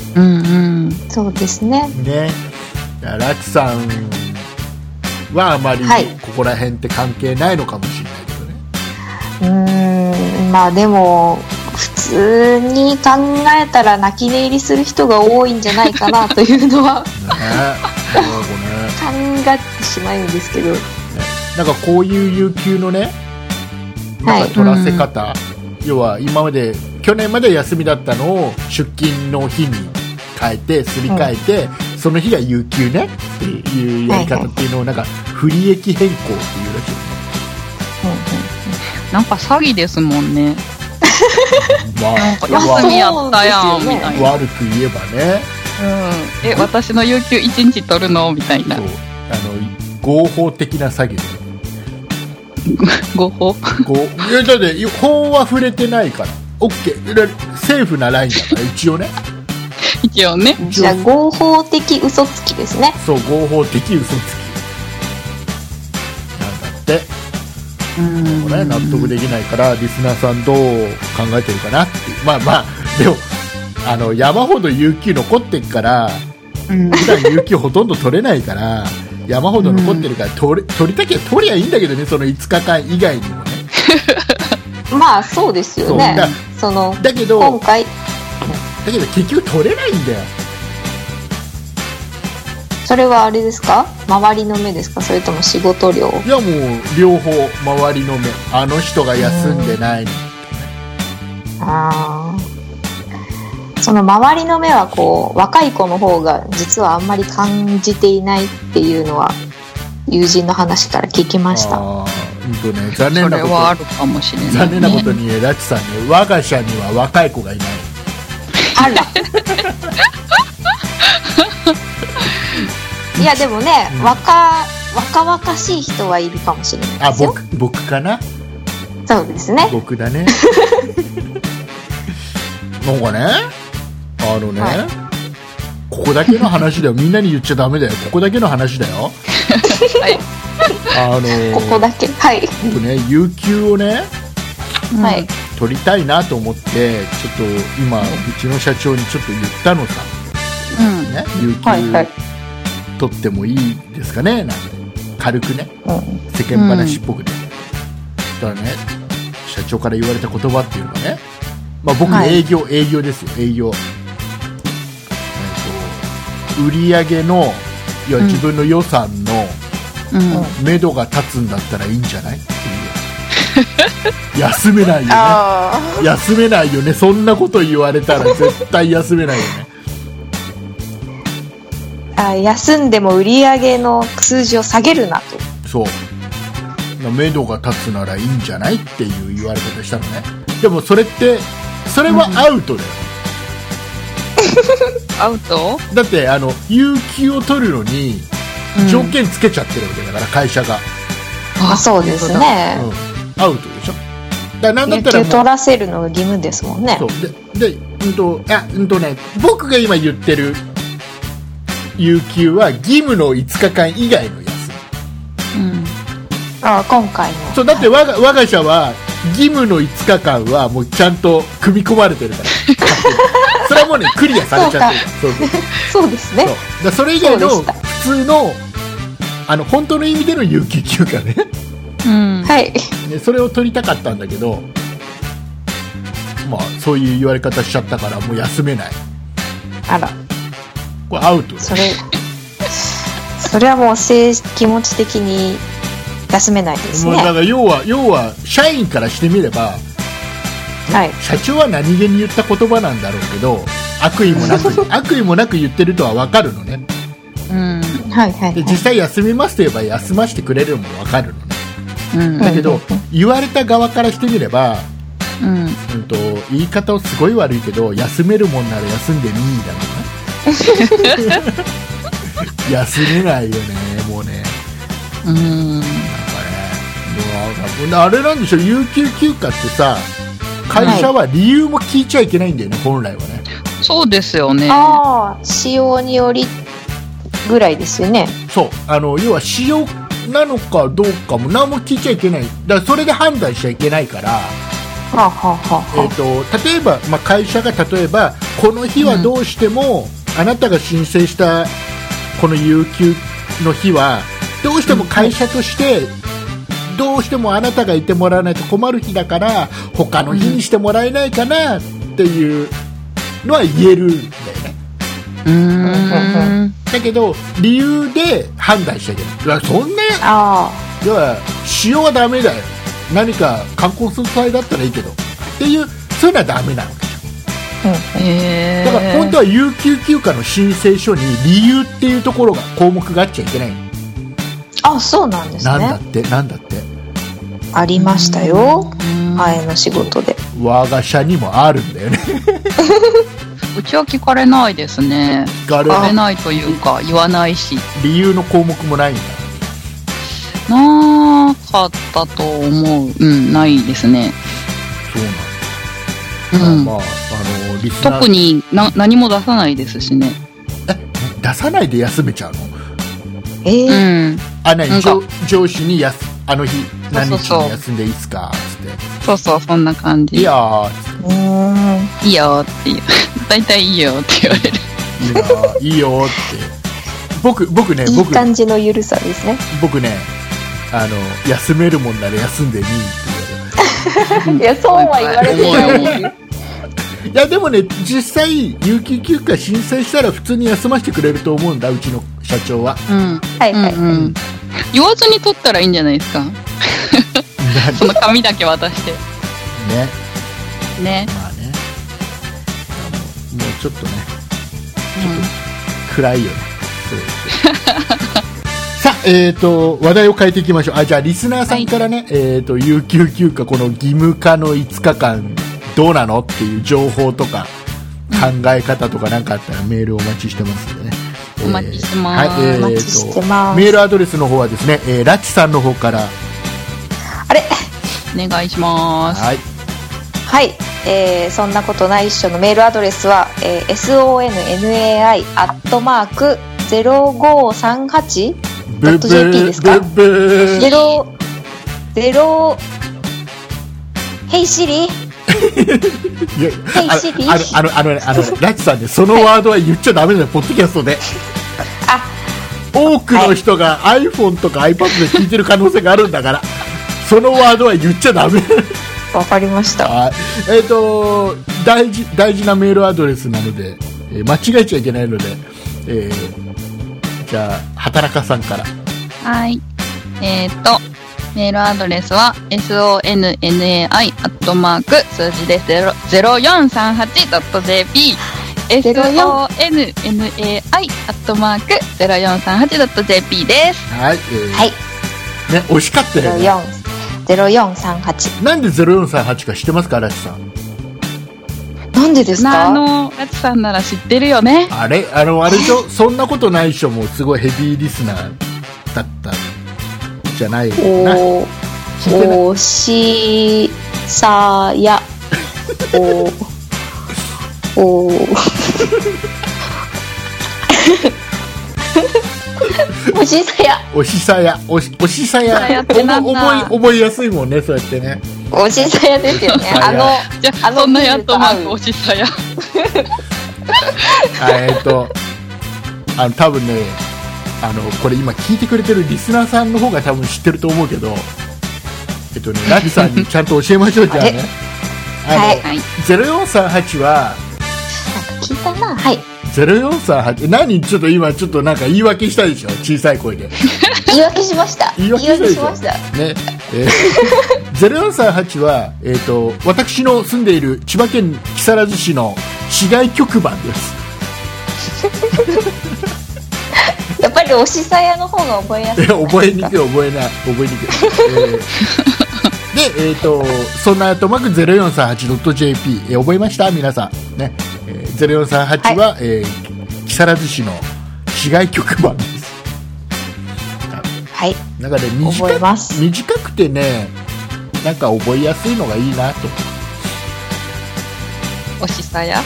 そうですね。 ラチさんはあまりここら辺って関係ないのかもしれないけどね。 まあでも普通に考えたら泣き寝入りする人が多いんじゃないかなというのは考えてしまうんですけど、 なんかこういう有給のね、なんか取らせ方、 要は今まで去年まで休みだったのを出勤の日に変えてすり替えて、その日が有給ねっていうやり方っていうのをなんか不利益変更っていうらしい、 なんか詐欺ですもんね。 まあ、 なんか休みやったやんみたいな。 悪く言えばね、 私の有給1日取るのみたいな。そう、 合法的な詐欺だよ。 合法？ いやだって法は触れてないから OK、 セーフなラインだから一応ね。 一応ね。 じゃあ合法的嘘つきですね。 そう、合法的嘘つきなんだって。これ納得できないからリスナーさんどう考えてるかなっていう。まあでも山ほど有給残ってっから、普段有給ほとんど取れないから山ほど残ってるから、取りたきゃ取りゃいいんだけどね、その5日間以外にもね。 まあそうですよね。 だけど今回結局取れないんだよ。 それはあれですか、周りの目ですか、それとも仕事量？ いやもう両方、周りの目、あの人が休んでないの、 その周りの目はこう若い子の方が実はあんまり感じていないっていうのは友人の話から聞きました。 残念なこと、 それはあるかもしれない、ね、 残念なことにラチさんね、我が社には若い子がいない。 あらいやでもね、若々しい人はいるかもしれないですよ。 僕かな。 そうですね、 僕だね。なんかね、ここだけの話だよ。みんなに言っちゃダメだよ。ここだけの話だよ。 はい。ここだけ。はい。 僕ね、有給をね、 はい、 取りたいなと思って、ちょっと今、うちの社長にちょっと言ったのさ。ね、有給、取ってもいいですかねなんて軽くね、世間話っぽくね。だからね、社長から言われた言葉っていうのがね、まあ僕営業ですよ、営業。売り上げの、いや自分の予算の目処が立つんだったらいいんじゃないっていう。休めないよね。休めないよね。そんなこと言われたら絶対休めないよね。 休んでも売り上げの数字を下げるなと。 そう。目処が立つならいいんじゃないっていう言われ方したのね。でもそれはアウトだよ。 アウト？ だって有給を取るのに条件つけちゃってるわけだから、会社が。 そうですね。 アウトでしょ。だからなんだったら有給取らせるのが義務ですもんね。 そうで僕が今言ってる有給は義務の5日間以外の休み。 今回の。 そうだって我が社は義務の5日間はもうちゃんと組み込まれてるから。それはもうねクリアされちゃってるから。 そうですね。 それ以外の普通の本当の意味での有給休暇ね。 はい。 ね、それを取りたかったんだけど、まあそういう言われ方しちゃったからもう休めない。 あら。 これアウトだ。 それはもう気持ち的に休めないですね。 だから要は社員からしてみれば、社長は何気に言った言葉なんだろうけど、悪意もなく言ってるとは分かるのね。で実際休みますと言えば休ませてくれるのも分かるのね。だけど言われた側からしてみれば、言い方をすごい悪いけど、休めるもんなら休んでみーだろうね。休めないよね、もうね。なんかね、あれなんでしょう、有給休暇ってさ、会社は理由も聞いちゃいけないんだよね、本来はね。 そうですよね。 使用によりぐらいですよね。 そう、要は使用なのかどうかも何も聞いちゃいけない。だからそれで判断しちゃいけないから。例えば、会社が例えばこの日はどうしても、あなたが申請したこの有給の日はどうしても会社としてどうしてもあなたがいてもらわないと困る日だから他の日にしてもらえないかなっていうのは言えるんだよね。だけど理由で判断しちゃいけない。そんな要は使用はダメだよ。何か冠婚葬祭だったらいいけどっていう、そういうのはダメなわけ。だから本当は有給休暇の申請書に理由っていうところが項目があっちゃいけない。 あ、そうなんですね。 なんだってありましたよ、前の仕事で。 我が社にもあるんだよね。 うちは聞かれないですね。聞かれないというか言わないし、 理由の項目もないんだ。 なかったと思う。ないですね。 そうなんだ。リスナー特に何も出さないですしね。 出さないで休めちゃうの？上司にあの日何日に休んでいいっすかつって。 そうそんな感じ。 いやーいいよっていう。大体いいよって言われる。 いいよって僕ね、 いい感じのゆるさですね。 僕ね、休めるもんなら休んでみーって言われる。 いや、そうは言われてないです。 いやでもね、実際有給休暇申請したら普通に休ませてくれると思うんだ、うちの社長は。 はいはい、 言わずに取ったらいいんじゃないですか。その紙だけ渡してね。 まあね、もうちょっとね、暗いよね。さあ、話題を変えていきましょう。じゃあリスナーさんからね、有給休暇この義務化の5日間どうなのっていう情報とか考え方とか何かあったらメールお待ちしてますんでね。 お待ちしてます。 メールアドレスの方はですね、ラチさんの方からお願いします。 はい、そんなことないっしょのメールアドレスは、sonnai@0538.jp ですか。ヘイシリラチさんね、そのワードは言っちゃダメだよ、ポッドキャストで。多くの人が iPhone とか iPad で聞いてる可能性があるんだから、そのワードは言っちゃダメ。 わかりました。 大事なメールアドレスなので、間違えちゃいけないので、じゃあ畑中さんから。 はい。メールアドレスは sonnai@ 数字で 0438.jp sonnai@0438.jp です。 はい。ね、惜しかったよね。 0438。 なんで0438か知ってますか、ラチさん。 なんでですか？ ラチさんなら知ってるよね。 あれでしょ、そんなことない人もすごいヘビーリスナーだったじゃないかな。 おしさやおしさや覚えやすいもんね、そうやってね。 おしさやですよね。 じゃあそんなやとマークおしさや。 多分ね、これ今聞いてくれてるリスナーさんの方が多分知ってると思うけど、ラチさんにちゃんと教えましょう。じゃあね、0438は聞いたな。はい。 0438何、ちょっと今ちょっとなんか言い訳したでしょ、小さい声で。 言い訳しました。 言い訳しましたね。0438は私の住んでいる千葉県木更津市の市外局番です。 やっぱりおしさやの方が覚えやすい。 覚えにくい。で、そんなとまく 0438.jp、覚えました皆さんね。0438は、木更津市の市外局番です。 はい。 なんかね、短くてね、なんか覚えやすいのがいいなと。 おしさや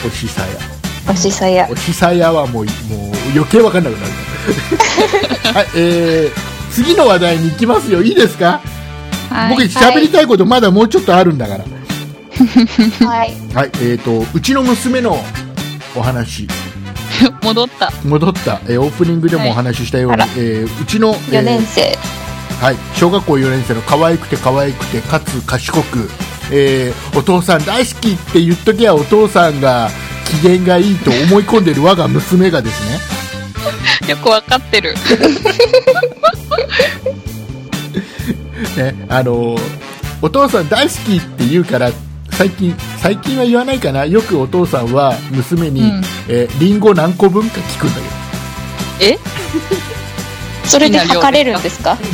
はもう余計わかんなくなる。はい、次の話題に行きますよ。いいですか？僕喋りたいことまだもうちょっとあるんだから。 はい。 はい、うちの娘のお話。 戻った。 オープニングでもお話ししたように、うちの、 4年生。 はい、小学校4年生の可愛くてかつ賢く、お父さん大好きって言っときゃお父さんが機嫌がいいと思い込んでる我が娘がですね。よくわかってる。 ね、お父さん大好きって言うから最近は言わないかな。よくお父さんは娘に、リンゴ何個分か聞くんだけど。 それで測れるんですか？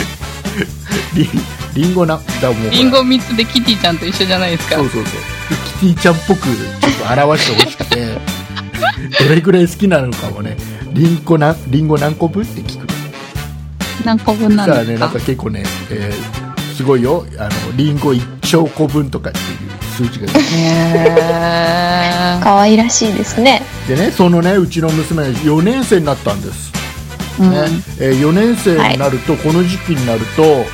リンゴだもうリンゴ3つでキティちゃんと一緒じゃないですか。 そうキティちゃんっぽくちょっと表してほしくてどれぐらい好きなのかもね。リンゴ何個分って聞く。 何個分なんですか？ ね、なんか結構ね、すごいよ。リンゴ1兆個分とかっていう数字が出て可愛らしいですね。 でね、そのね、うちの娘4年生になったんです、4年生になると、この時期になると、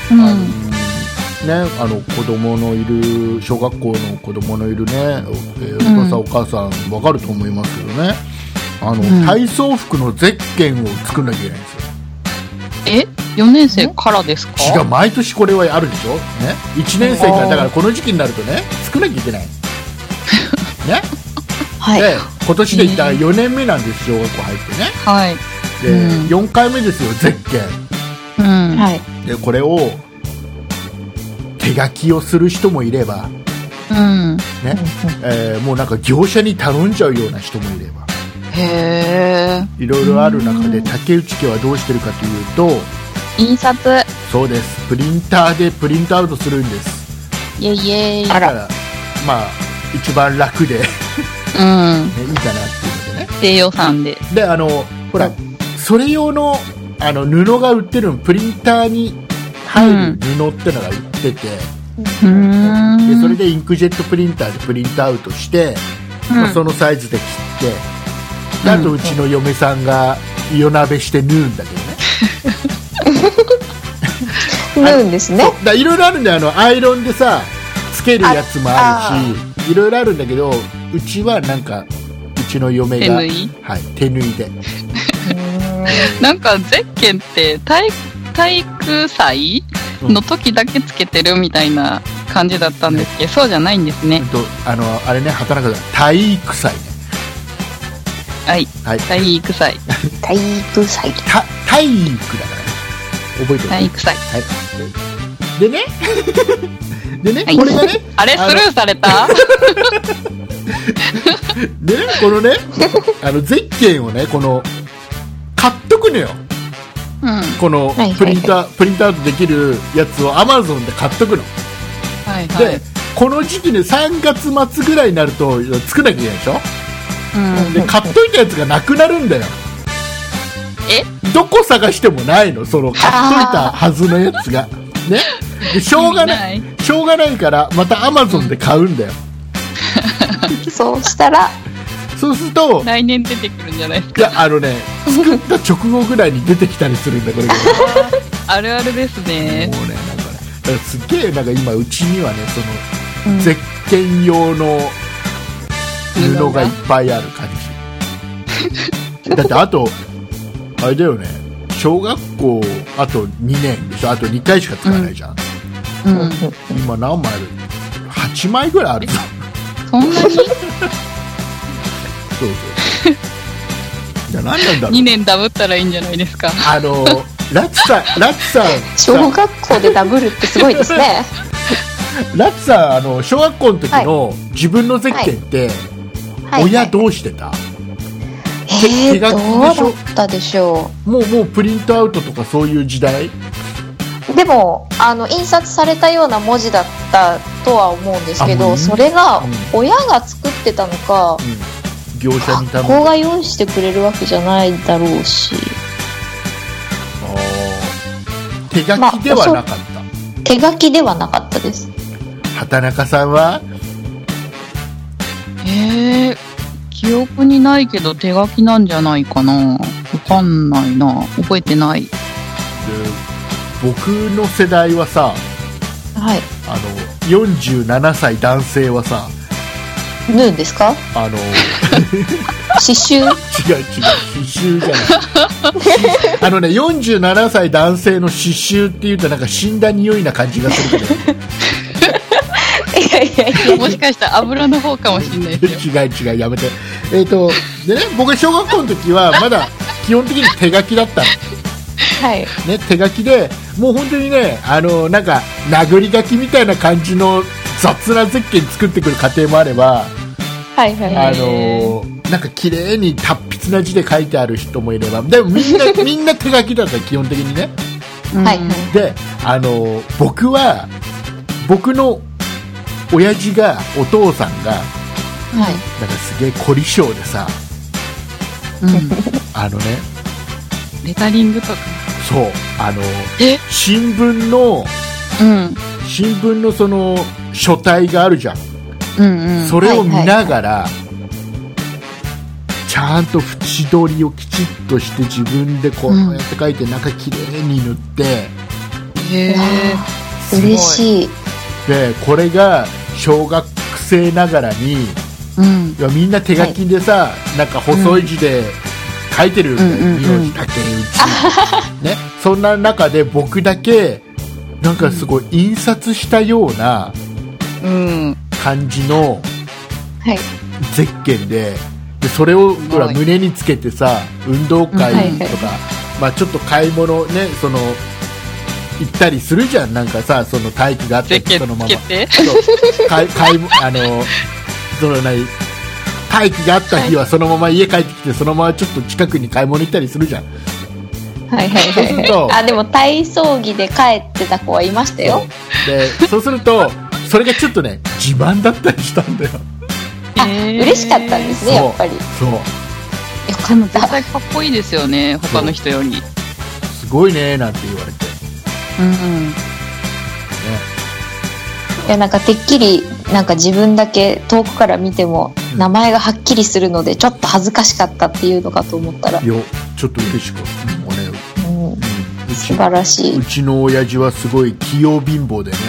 子供のいる小学校の子供のいるね、お母さん分かると思いますけどね、体操服のゼッケンを作んなきゃいけないんですよ。 4年生からですか？ 違う、毎年これはあるでしょ、ね、1年生からだからこの時期になるとね、作んなきゃいけないねはい、 で今年でいったら4年目なんです、小学校入ってね、 はい、 で、4回目ですよ、ゼッケン、 はい、 でこれを手書きをする人もいれば、もうなんか業者に頼んじゃうような人もいれば、いろいろある中で、竹内家はどうしてるかというと、 印刷。 そうです、プリンターでプリントアウトするんです。 イエイイエイ。 だからまあ一番楽でいいかなっていうのでね、 低予算で。 でほら、それ用の布が売ってるの、プリンターに入る布ってのが売ってて、でそれでインクジェットプリンターでプリントアウトして、そのサイズで切って、あとうちの嫁さんが夜鍋して縫うんだけどね縫うんですね。 いろいろあるんだよ。アイロンでさつけるやつもあるし、いろいろあるんだけど、うちはなんかうちの嫁が手縫いでなんかゼッケンって体育祭の時だけつけてるみたいな感じだったんですけど、そうじゃないんですね。 あれね、畑中さん、体育祭ね。 はい、体育祭。 体育祭。 体育だからね。覚えてる。 体育祭。 はい。でね、これがね、 あれスルーされた？ でね、このね、ゼッケンをね、買っとくのよ。このプリントアウトできるやつを Amazon で買っとくの。で、この時期ね、3月末ぐらいになると作らなきゃいけないでしょ。で買っといたやつがなくなるんだよ。どこ探してもないの、その買っといたはずのやつがね。でしょうがないからまた Amazon で買うんだよ。 そうすると来年出てくるんじゃないですか。 いや、作った直後ぐらいに出てきたりするんだ、これがあるあるですね。 もうね、なんかね、だからすっげえ、なんか今うちにはね、その、ゼッケン用の布がいっぱいある感じだって、あとあれだよね、小学校あと2年でしょ。あと2回しか使わないじゃん、今何枚ある？ 8 枚ぐらいあるぞ。 そんなにそうじゃあ何なんだろう。 2年ダブったらいいんじゃないですか。 ラツさん小学校でダブルってすごいですね。 ラツさん、小学校の時の自分のゼッケンって、親どうしてた？手書きでしょ？ どうだったでしょう。もうプリントアウトとかそういう時代？ でも印刷されたような文字だったとは思うんですけど、それが親が作ってたのか、 業者に頼む、 学校が用意してくれるわけじゃないだろうし、 手書きではなかった、 手書きではなかったです。 畑中さんは？ 記憶にないけど手書きなんじゃないかな。わかんないな、覚えてない。で、 僕の世代はさ、47歳男性はさ、 縫うんですか？刺繍？違う、 刺繍じゃない。47歳男性の刺繍っていうとなんか死んだ匂いな感じがするけど。 もしかしたら油の方かもしれないですよ。 違う、やめて。でね、僕が小学校の時はまだ基本的に手書きだったの。ね、手書きでもう本当にね、なんか殴り書きみたいな感じの雑なゼッケン作ってくる家庭もあれば、 はいはい。 なんか綺麗に達筆な字で書いてある人もいれば、でもみんな手書きだった基本的にね。 はい。 で、僕の親父が、お父さんが、はい、なんかすげえ凝り性でさ、 レタリングとか。 そう、新聞のその書体があるじゃん。それを見ながら、ちゃんと縁取りをきちっとして自分でこうやって書いて、中きれいに塗って、 嬉しい。 でこれが小学生ながらに、みんな手書きでさ、なんか細い字で書いてるんだよ、名字竹内、ね、そんな中で僕だけなんかすごい印刷したような感じのゼッケンで、それをほら胸につけてさ、運動会とか、まあ、ちょっと買い物ね、その行ったりするじゃん、なんかさ、その体育があったり、そのままその体育があった日はそのまま家帰ってきて、そのままちょっと近くに買い物行ったりするじゃん。 はいはいはい。あ、でも体操着で帰ってた子はいましたよ。 そうするとそれがちょっとね自慢だったりしたんだよ。 嬉しかったんですね、やっぱり。 そう。 よかった。 絶対かっこいいですよね、他の人より。 すごいねなんて言われて。 いや、なんかてっきりなんか自分だけ遠くから見ても名前がはっきりするのでちょっと恥ずかしかったっていうのかと思ったら、 いやちょっと嬉しかったね。 素晴らしい。 うちの親父はすごい器用貧乏でね。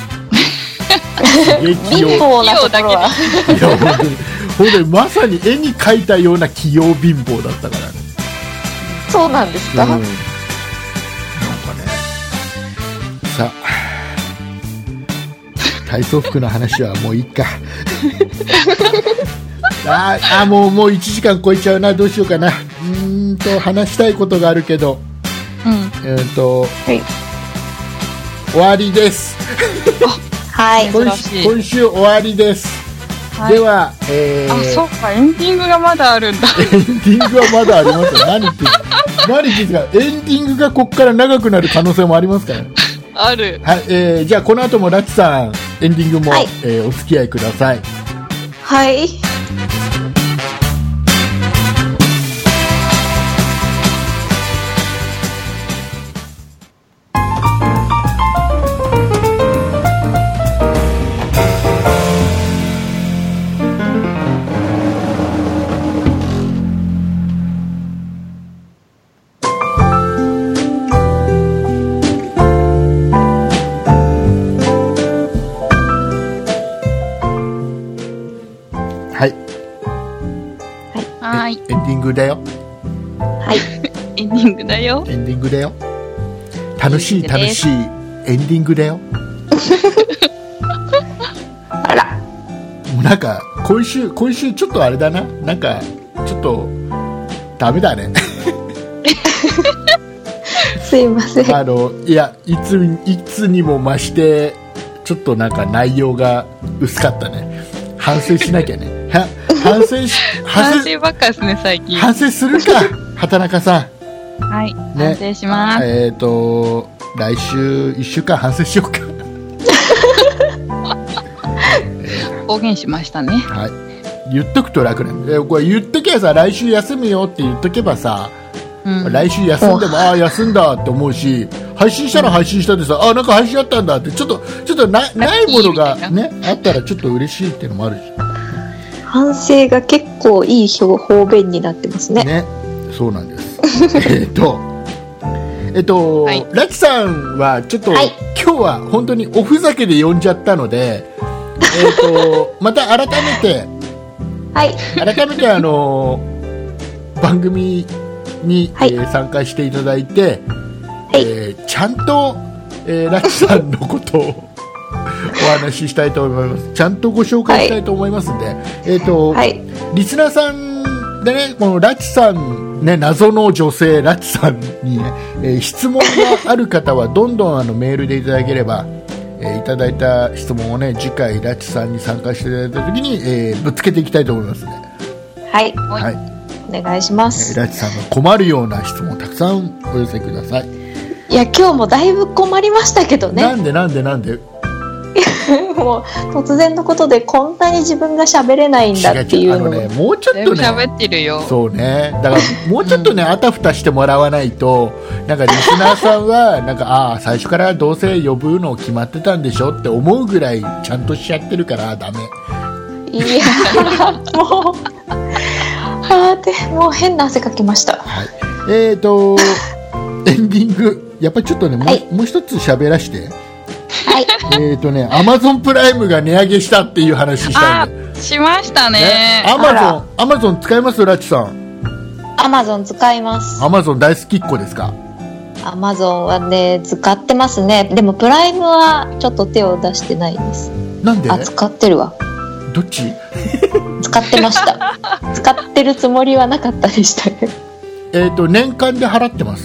貧乏なところは。 いや本当にまさに絵に描いたような器用貧乏だったからね。 そうなんですか。 なんかね、さあ体操服の話はもういいか。もう1時間超えちゃうな。どうしようかな。話したいことがあるけど、終わりです。 はい。 今週終わりです。では、 そうか、エンディングがまだあるんだ。 エンディングはまだありますよ。何言ってんですか。エンディングがここから長くなる可能性もありますからね。 ある。 はい、じゃあこの後もラチさんエンディングも、お付き合いください。 はい。 エンディングだよ。 はい。 エンディングだよ。 エンディングだよ。楽しいエンディングだよ。 あら。 もうなんか今週ちょっとあれだな。なんかちょっとダメだね。 すいません。 いやいつにも増してちょっとなんか内容が薄かったね。反省しなきゃね。反省ばっかですね最近。 反省するか、畑中さん。はい、ね、反省します。 来週1週間反省しようか。 公言しましたね。 はい。言っとくと楽なんで、これ言っとけばさ、来週休むよって言っとけばさ、来週休んでも休んだって思うし、配信したら配信したでさ、なんか配信あったんだってちょっとないものがねあったらちょっと嬉しいっていうのもあるし。 反省が結構いい方便になってますね。 ね、そうなんです。ラチさんはちょっと、今日は本当におふざけで呼んじゃったので、また改めて番組に、参加していただいて、ちゃんと、ラチさんのことをお話ししたいと思います。ちゃんとご紹介したいと思いますんで、リスナーさんでね、このラチさんね、謎の女性ラチさんにね、質問がある方はどんどんメールでいただければ、 いただいた質問をね、次回ラチさんに参加していただいた時に、ぶつけていきたいと思いますね。 はい、 はい、 お願いします。 ラチさんが困るような質問をたくさんお寄せください。 いや、今日もだいぶ困りましたけどね。 なんでもう突然のことでこんなに自分が喋れないんだっていうのを、 ね、もうちょっとね喋ってるよ。 そうね、だからもうちょっとね、あたふたしてもらわないと、なんかリスナーさんはなんか最初からどうせ呼ぶの決まってたんでしょって思うぐらいちゃんとしちゃってるからダメ。 いやもうもう変な汗かきました。 はい、エンディングやっぱりちょっとね、もう一つ喋らして。 はい、 アマゾンプライムが値上げしたっていう話したんで。 しましたね。 アマゾン使います？ラチさん。 アマゾン使います。 アマゾン大好きっ子ですか？ アマゾンはね、使ってますね。でもプライムはちょっと手を出してないです。 なんで？ 使ってるわ。 どっち？ 使ってました。使ってるつもりはなかったでしたね。 年間で払ってます？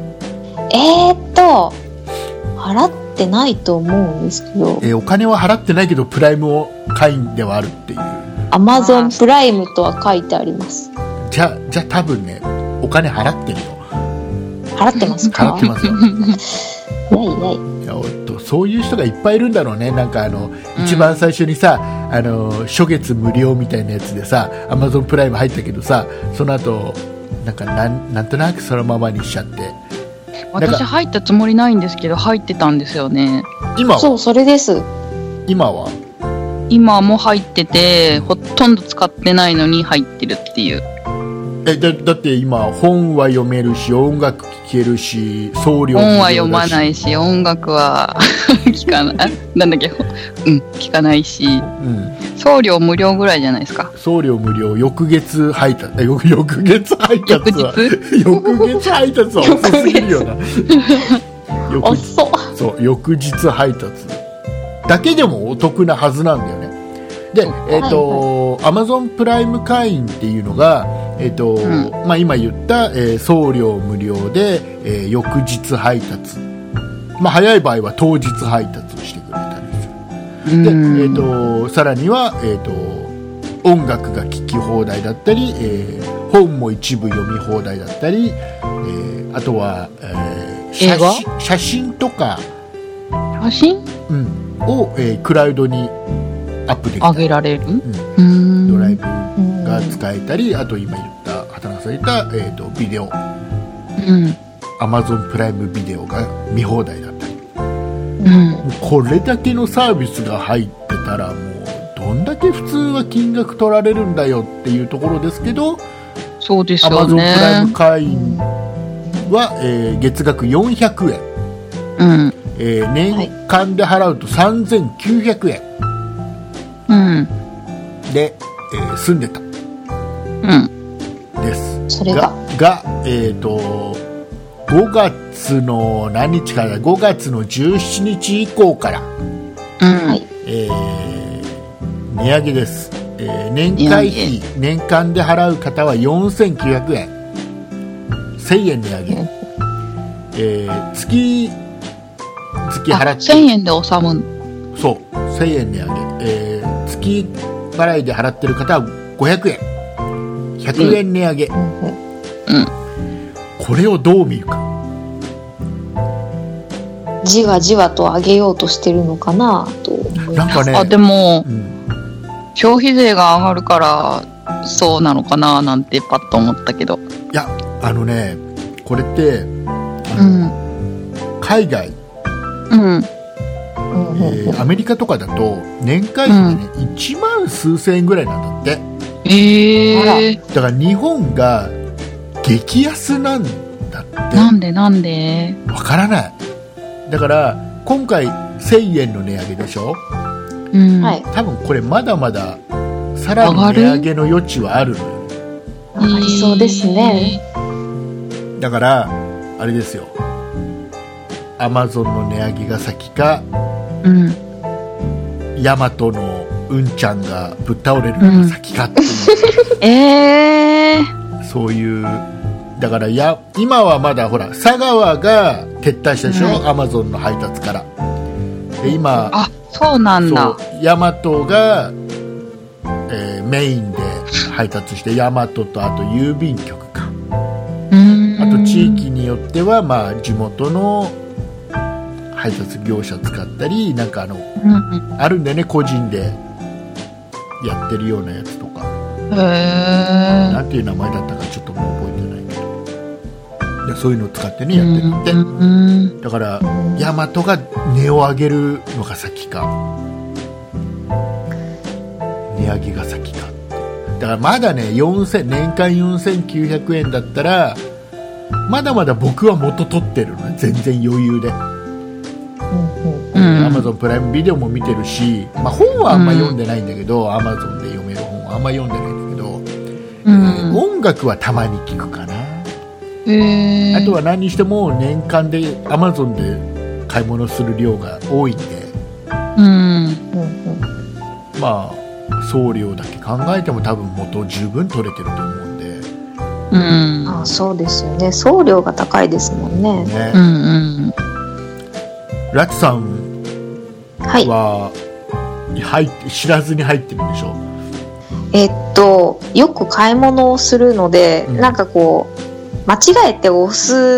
払ってないと思うんですけど、 お金は払ってないけどプライムを会員ではあるっていう。 アマゾンプライムとは書いてあります。 じゃあ多分ね、お金払ってるよ。 払ってますか？ 払ってますよ。 ないいや、そういう人がいっぱいいるんだろうね。なんか一番最初にさ、初月無料みたいなやつでさ、アマゾンプライム入ったけどさ、その後なんとなくそのままにしちゃって。 私入ったつもりないんですけど入ってたんですよね。 今は？ そう、それです。 今は？ 今も入ってて、ほとんど使ってないのに入ってるっていう。 だって今本は読めるし、音楽聴けるし、送料無料だし。 本は読まないし、音楽は聞かない。なんだっけ、聞かないし、送料無料ぐらいじゃないですか。 送料無料、翌月配達、翌月配達は遅すぎるよな。 遅っ。 そう、翌日配達だけでもお得なはずなんだよね。で、Amazon プライム会員っていうのが、今言った、送料無料で、翌日配達、早い場合は当日配達をしてくれたりする。で、さらには、音楽が聴き放題だったり、本も一部読み放題だったり、あとは、写真とかを、クラウドにアップできたり、 上げられる、 ドライブが使えたり、あと今言った畑中さん言った、ビデオ、Amazon プライムビデオが見放題だったり、これだけのサービスが入ってたらもうどんだけ普通は金額取られるんだよっていうところですけど、 そうですよね。 Amazon プライム会員は、月額400円、年間で払うと3900円、で、住んでた、です。 それが 5月の何日からだ、5月の17日以降から、値上げです。年会費、年間で払う方は4900円、1000円値上げ、月払って 1000円で収む。 そう、1000円値上げ、月払いで払ってる方は500円、100円値上げ、これをどう見るか。 じわじわと上げようとしてるのかなと思います。 なんかね、 でも、消費税が上がるからそうなのかななんてパッと思ったけど、 いや、これって、海外、アメリカとかだと年会費でね、1万数千円ぐらいなんだって。だから日本が激安なんだって。 なんでわからない。だから今回1000円の値上げでしょ、多分これまだまださらに値上げの余地はあるのよ。 ありそうですね。 だからあれですよ、アマゾンの値上げが先か、ヤマトのうんちゃんがぶっ倒れるのが先かっていう、そういう。だから今はまだほら佐川が撤退したでしょ、アマゾンの配達から。 で今そうなんだ。 ヤマトが、メインで配達して、ヤマトとあと郵便局か、あと地域によっては、まあ、地元の配達業者使ったり、なんかあるんだよね、個人でやってるようなやつとか。なんていう名前だったかちょっともう覚えてないけど、でそういうのを使ってねやってるって。だからヤマトが値を上げるのが先か、値上げが先かって。だからまだね、年間4900円だったらまだまだ僕は元取ってるのね、全然余裕で。Amazon プライムビデオも見てるし、まあ、本はあんま読んでないんだけど、Amazon で読める本はあんま読んでないんだけど、音楽はたまに聞くかな。あとは何にしても年間で Amazon で買い物する量が多いんで、まあ送料だけ考えても多分元十分取れてると思うんで、 そうですよね、送料が高いですもんね。 ラチさんは、知らずに入ってるんでしょ？ よく買い物をするので、なんかこう間違えて押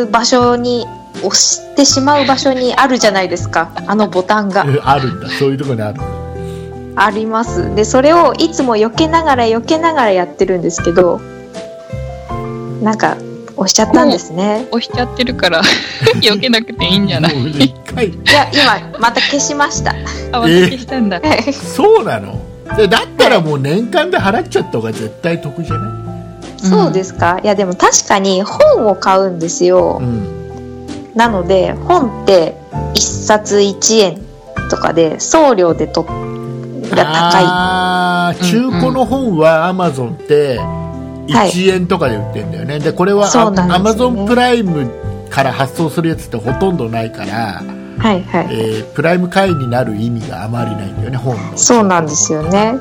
してしまう場所にあるじゃないですか、あのボタンが。 あるんだ、そういうところにある。 あります。でそれをいつも避けながらやってるんですけど、なんか押しちゃったんですね。 押しちゃってるから避けなくていいんじゃない？ いや今また消しました。 また消したんだ。 そうなの？だったらもう年間で払っちゃった方が絶対得じゃない？ そうですか？いやでも確かに本を買うんですよ、なので本って1冊1円とかで送料でが高い。 中古の本は Amazon って1円とかで売ってるんだよね。でこれは Amazon プライムから発送するやつってほとんどないから、プライム会員になる意味があまりないんだよね、本の。 そうなんですよね。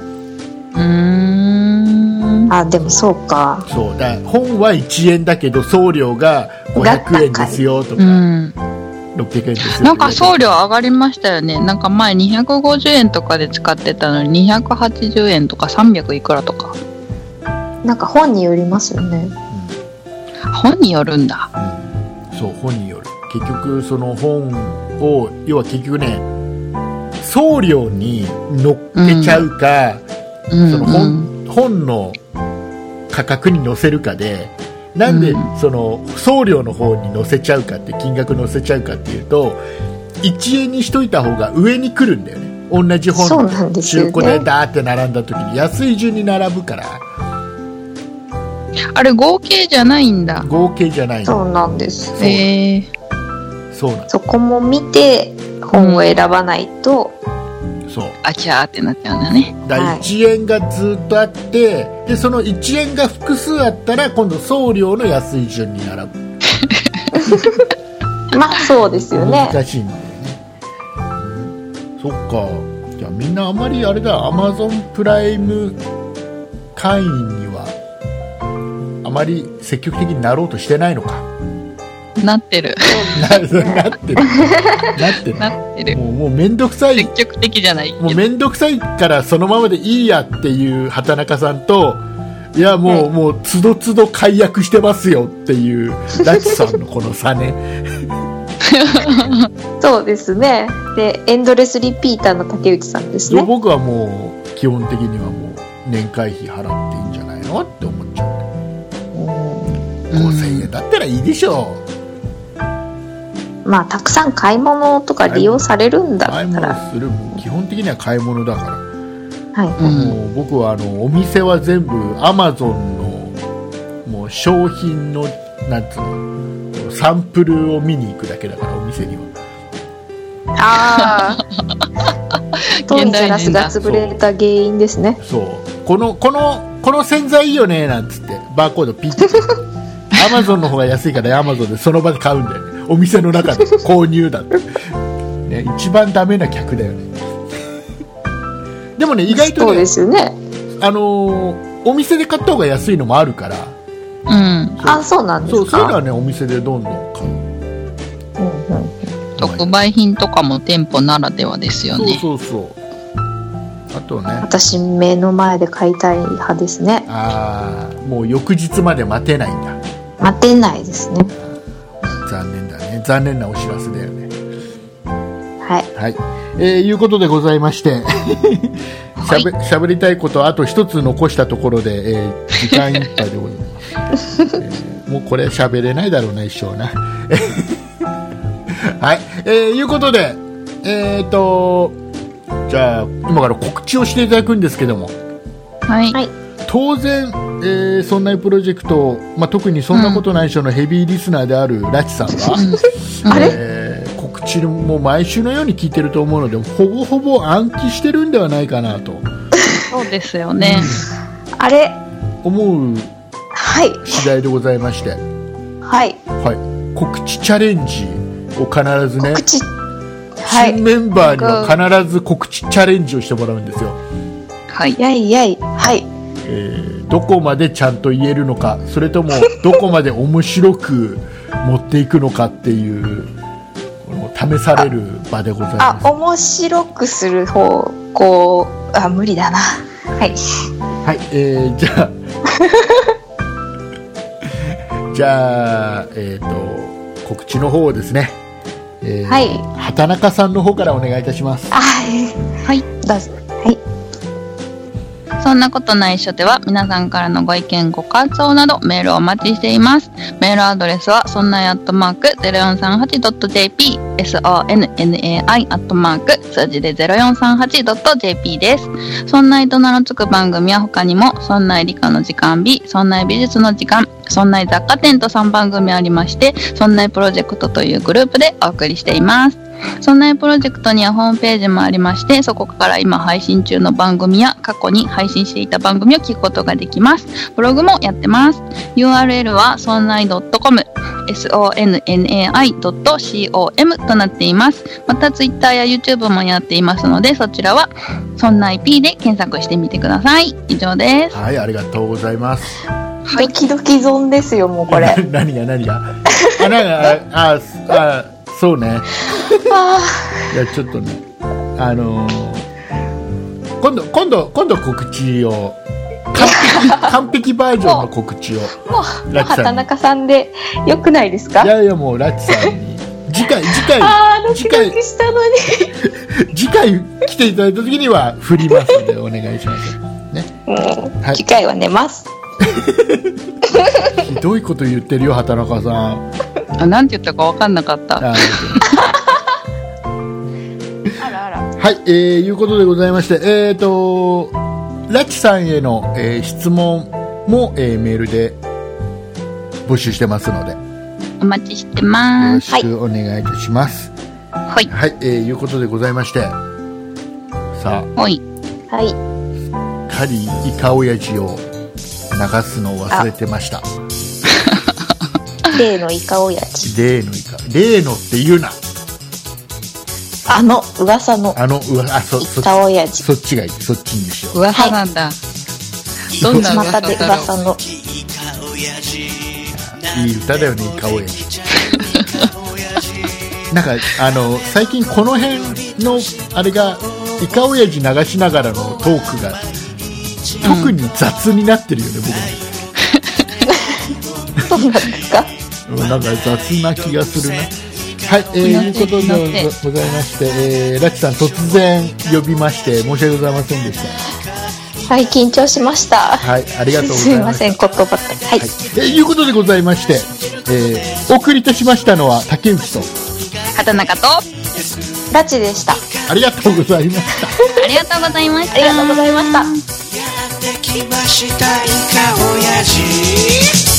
でもそうか。 そうだ、本は1円だけど送料が500円ですよとか、600円ですよ。 なんか送料上がりましたよね。なんか前250円とかで使ってたのに280円とか300いくらとか。 なんか本によりますよね。 本によるんだ。 そう、本による。結局その本を、要は結局ね、送料に乗っけちゃうか、その本の価格に乗せるかで、なんでその送料の方に乗せちゃうかって、金額乗せちゃうかっていうと、1円にしといた方が上に来るんだよね。同じ本中古でダーって並んだ時に安い順に並ぶから。 あれ合計じゃないんだ。 合計じゃないんだ。 そうなんです。 そうなんです。 そこも見て本を選ばないと、 そう、 あちゃーってなっちゃうんだね。 だ1円がずっとあって、でその1円が複数あったら今度送料の安い順に並ぶ。 まあそうですよね。 難しいんだよね。そっか。じゃあみんなあんまりあれだ、Amazon プライム会員にはあまり積極的になろうとしてないのか。 なってる。 なってる。もうめんどくさい。 積極的じゃない。 もうめんどくさいからそのままでいいやっていう畑中さんと、いやもうつどつど解約してますよっていうラチさんのこの差ね。 そうですね。でエンドレスリピーターの竹内さんですね。 僕はもう基本的にはもう年会費払っていいんじゃないのって思っちゃう。5000円だったらいいでしょう。 まあたくさん買い物とか利用されるんだったら、 買い物する、もう基本的には買い物だから、もう僕はお店は全部 Amazon のもう商品のなんつうのサンプルを見に行くだけだから、お店には。 トイザらスが潰れた原因ですね。 そう、この洗剤いいよねなんつってバーコードピッてAmazon の方が安いから Amazon でその場で買うんだよね。お店の中で購入だって、ね、一番ダメな客だよね。でもね、意外とね、 そうですよね。 お店で買った方が安いのもあるから。 そうなんですか。 そういうのはね、お店でどんどん買う。 特売品とかも店舗ならではですよね。 そうそうそう。あとね、 私目の前で買いたい派ですね。 もう翌日まで待てないんだ。 待てないですね。 残念だね。残念なお知らせだよね。 はい、 いうことでございまして喋りたいことあと一つ残したところで、時間いっぱいでございます、もうこれ喋れないだろうな、一生なはい、いうことでじゃあ今から告知をしていただくんですけども、 はい、 当然、そんなプロジェクト、特にそんなことない人のヘビーリスナーであるラチさんは、 あれ告知も毎週のように聞いてると思うので、ほぼほぼ暗記してるんではないかなと。 そうですよね、 あれ思う次第でございまして、告知チャレンジを必ずね、新メンバーには必ず告知チャレンジをしてもらうんですよ。どこまでちゃんと言えるのか、それともどこまで面白く持っていくのかっていう試される場でございます。 面白くする方向無理だな。 じゃあじゃあ、告知の方をですね、畑中さんの方からお願いいたします。 どうぞ。 そんなことないっしょでは皆さんからのご意見ご感想などメールをお待ちしています。メールアドレスはそんない@0438.jp sonnai@ 数字で 0438.jp です。そんないと名の付く番組は他にもそんない理科の時間日、そんない美術の時間、そんない雑貨店と3番組ありまして、そんないプロジェクトというグループでお送りしています。そんなプロジェクトにはホームページもありまして、そこから今配信中の番組や過去に配信していた番組を聞くことができます。ブログもやってます。 URL はそんない .com sonnai.com となっています。また Twitter や YouTube もやっていますので、そちらはそんない P で検索してみてください。以上です。 はい、ありがとうございます。 ドキドキゾンですよ、もうこれ何がそうねいやちょっとね、今度告知を完璧バージョンの告知をもう畑中さんでよくないですか？ いやもうラチさんに次回ドキドキしたのに次回来ていただいた時には振りますのでお願いしますね。 次回は寝ますひどいこと言ってるよ畑中さん。 なんて言ったか分かんなかった。 はい、いうことでございまして、ラチさんへの、質問も、メールで募集してますのでお待ちしてます。 よろしくお願いいたします。はい、いうことでございまして、さあ、すっかりイカオヤジを流すのを忘れてました。 例のイカオヤジ。 例のって言うな。 噂のイカオヤジ。 そっちがいい。そっちにしよう。 噂なんだ。どんな噂だろう。 噂のいい歌だよね、イカオヤジ。なんか最近この辺のあれがイカオヤジ流しながらのトークが特に雑になってるよね、 僕そうなんですか？ なんか雑な気がするね。はい、いうことでございまして、ラチさん突然呼びまして申し訳ございませんでした。 はい、緊張しました。 はい、ありがとうございます。 すいません、言葉ばっかり。はい、 いうことでございまして、お送りいたしましたのは竹内と畑中とラチでした。 ありがとうございました。 ありがとうございました。 ありがとうございました。 やってきましたイカオヤジ。